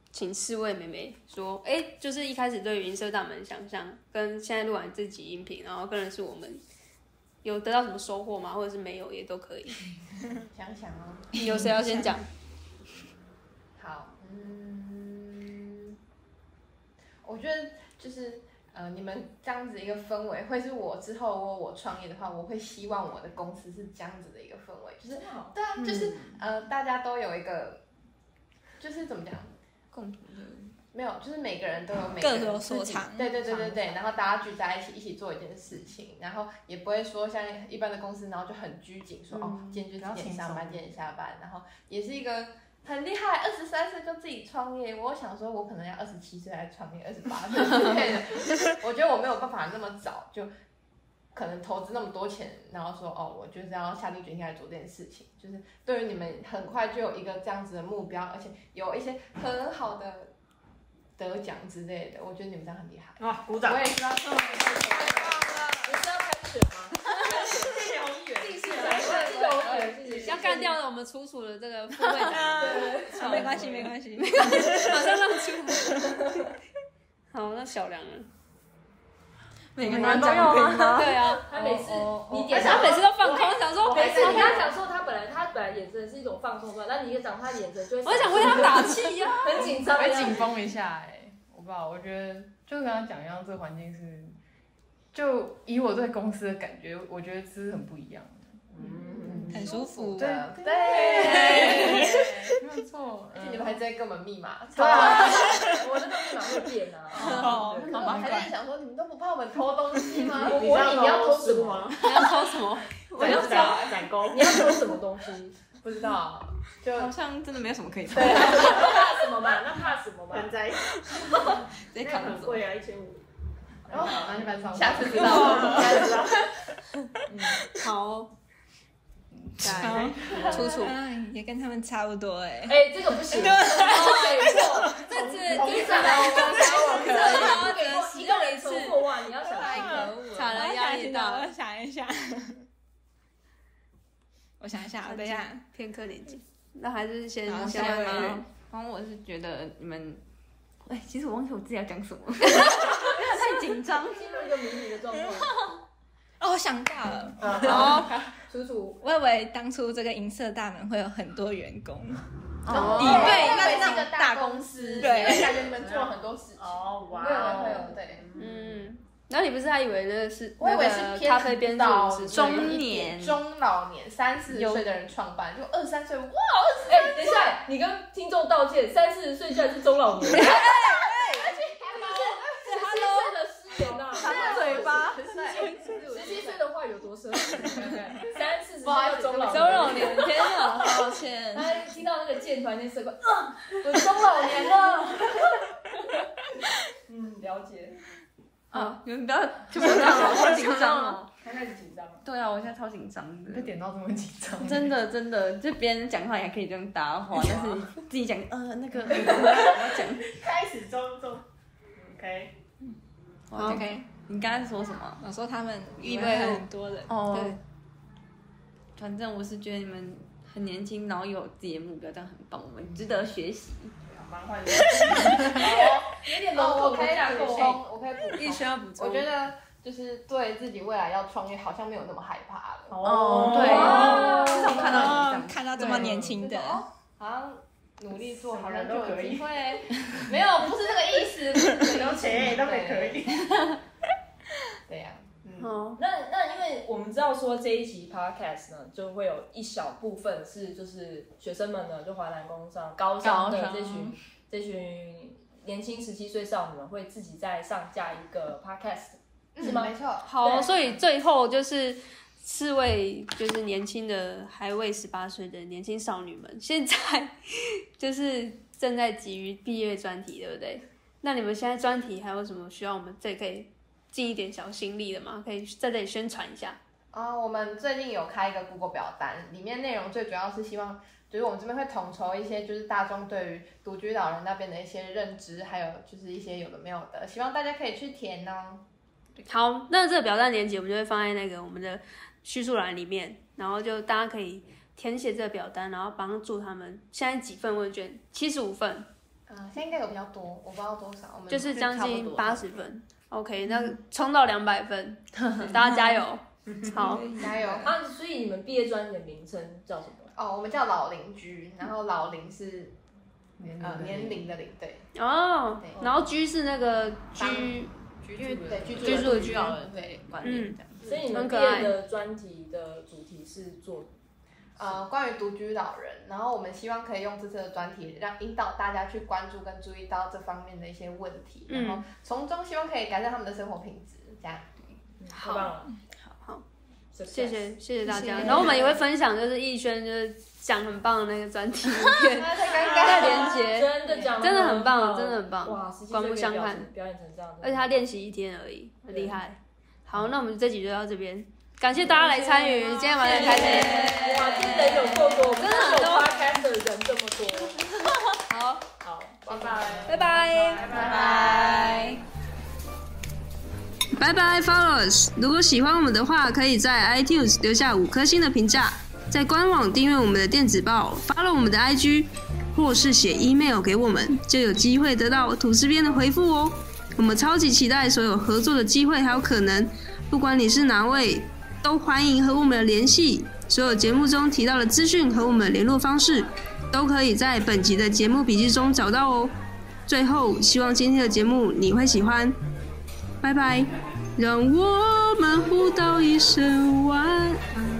请四位妹妹说，哎、欸，就是一开始对于银色大门想象，跟现在录完这集音频，然后更认识我们，有得到什么收获吗？或者是没有也都可以。 想想哦， 有谁要先讲？ 好，嗯，我觉得就是呃，你们这样子一个氛围，会是我之后我我创业的话，我会希望我的公司是这样子的一个氛围，就是对啊，就是、嗯、呃，大家都有一个，就是怎么讲？ 共同的没有，就是每个人都有每各有所长， 对对对对对，然后大家聚在一起一起做一件事情，然后也不会说像一般的公司，然后就很拘谨，说、嗯、哦今天就几点上班，几点下班，然后也是一个很厉害，二十三岁就自己创业，我想说我可能要二十七岁来创业，二十八岁之类的，我觉得我没有办法那么早就可能投资那么多钱，然后说哦我就是要下定决心来做这件事情，就是对于你们很快就有一个这样子的目标，而且有一些很好的得奖之类的，我觉得你们这样很厉害。 哇，鼓掌！ 我也是要说， 太棒了！你是要开选吗？ 谢谢红远， 谢谢红远，谢谢。 要干掉了我们楚楚的这个副会长， 对，没关系，没关系， 马上让出来。好，那小梁了。 每个人都要吗？ 对啊， 他每次你点，他每次都放空，想说， 每次你跟他讲说他本来他本来眼神是一种放松状态，但你一讲他眼神就会， 我想为他打气呀， 很紧张， 会紧绷一下哎、欸，我不知道，我觉得就跟他讲一样，这个环境是，就以我对公司的感觉，我觉得是很不一样的， 嗯，很舒服的，对， 没有错， 而且你们还在跟我们密码， 对啊，我那个密码会变啊， 哦，我们还在想说，你们都不怕我们偷东西吗？ 我问你，你要偷什么？ 你要偷什么？ 我要找展钩，你要偷什么东西？ 不知道，就好像真的没有什么可以偷。 对，怕什么嘛？那怕什么嘛？ 盆栽， 直接扛很贵啊，一千五。 哦， 那就搬上。 下次知道了，下次知道。 嗯，好。 好， 楚楚也跟他们差不多哎。 哎，这个不行，没错， 这次第一次来我们交往， 可以，一个人重复哇，你要想太可恶了， 惨了，压力大了， 我想一下，我想一下，等一下， 偏科年纪，那还是先下一位。 然后我是觉得你们，哎，其实我忘记我自己要讲什么，太紧张， 进入一个迷你的状况。 哦，我想到了， 哦，楚楚， 我以为当初这个银色大门会有很多员工， 哦， 对， 应该那是一个大公司， 对， 感觉你们做了很多事情， 哦，哇， 会有会有，对， 嗯，然后你不是还以为那是， 我以为是偏咖啡编导中年、中老年、三四十岁的人创办，就二三岁，哇， 哎，等一下，你跟听众道歉，三四十岁居然是中老年。 嘴巴， 十七岁的话有多奢侈？三四十岁中老中老年，天哪，抱歉。 他听到那个箭突然间射过，啊，我中老年了。嗯，了解。 啊，你们不要就不要好紧张哦。 他开始紧张。 对啊，我现在超紧张的。 被点到这么紧张。 真的真的，就别人讲话也可以这样搭话，但是自己讲呃那个我要讲。 开始中中 ，OK。 OK。你刚才说什么？ 我说他们预备很多人。 哦，对。反正我是觉得你们很年轻，然后有自己的目标，这样很棒，我们值得学习。 蛮坏的。 有点笼统的架构。 我可以补充， 必须要补充。 我觉得就是对自己未来要创业，好像没有那么害怕了。 哦，对。至少看到你看到这么年轻的， 好像努力做，好像都可以。 没有，不是这个意思。 有钱都没可以。 对呀， 嗯，那那因为我们知道说这一集 podcast 呢，就会有一小部分是就是学生们呢，就华南工商高商的这群这群年轻十七岁少女们会自己再上架一个 podcast， 是吗？ 没错。 好，所以最后就是四位就是年轻的还未十八岁的年轻少女们，现在就是正在急于毕业专题，对不对？那你们现在专题还有什么需要我们这里可以尽一点小心力的吗？可以在这里宣传一下。 啊、uh, 我们最近有开一个 Google 表单，里面内容最主要是希望，就是我们这边会统筹一些，就是大众对于独居老人那边的一些认知，还有就是一些有的没有的，希望大家可以去填哦。 好，那这个表单链接我们就会放在那个我们的叙述栏里面，然后就大家可以填写这个表单，然后帮助他们。现在几份问卷？七十五份。 呃，现在应该有比较多，我不知道多少，我们就是将近差不多八十分。OK， 那冲到两百分，大家加油！好， 加油！ 啊，所以你们毕业专辑的名称叫什么？ 哦，我们叫老邻居，然后老龄是呃年龄的龄，对。 哦，然后居是那个居居住对居居住的居， 老人会观念这样。 所以你们毕业的专题的主题是做呃关于独居老人，然后我们希望可以用这次的专题，让引导大家去关注跟注意到这方面的一些问题，然后从中希望可以改善他们的生活品质，这样。 好棒， 好，谢谢谢谢大家。 谢谢然后我们也会分享，就是逸轩就是讲很棒的那个专题影片， 太尴在尬连结， 真的讲真的很棒，真的很棒， 哇，实际刮目相看， 表演成这样， 而且他练习一天而已，很厉害。好，那我们这集就到这边，感谢大家来参与，今天玩的开心。 哇，今天人有够多，真的很多 podcaster 人这么多。 好， 好，拜拜， 拜拜， 拜拜。 拜拜 ，Followers！ 如果喜欢我们的话，可以在 iTunes 留下五颗星的评价，在官网订阅我们的电子报 ，follow 我们的 I G， 或是写 email 给我们，就有机会得到吐司边的回复哦。我们超级期待所有合作的机会还有可能，不管你是哪位，都欢迎和我们联系。所有节目中提到的资讯和我们的联络方式，都可以在本集的节目笔记中找到哦。最后，希望今天的节目你会喜欢。拜拜，让我们互道一声晚安。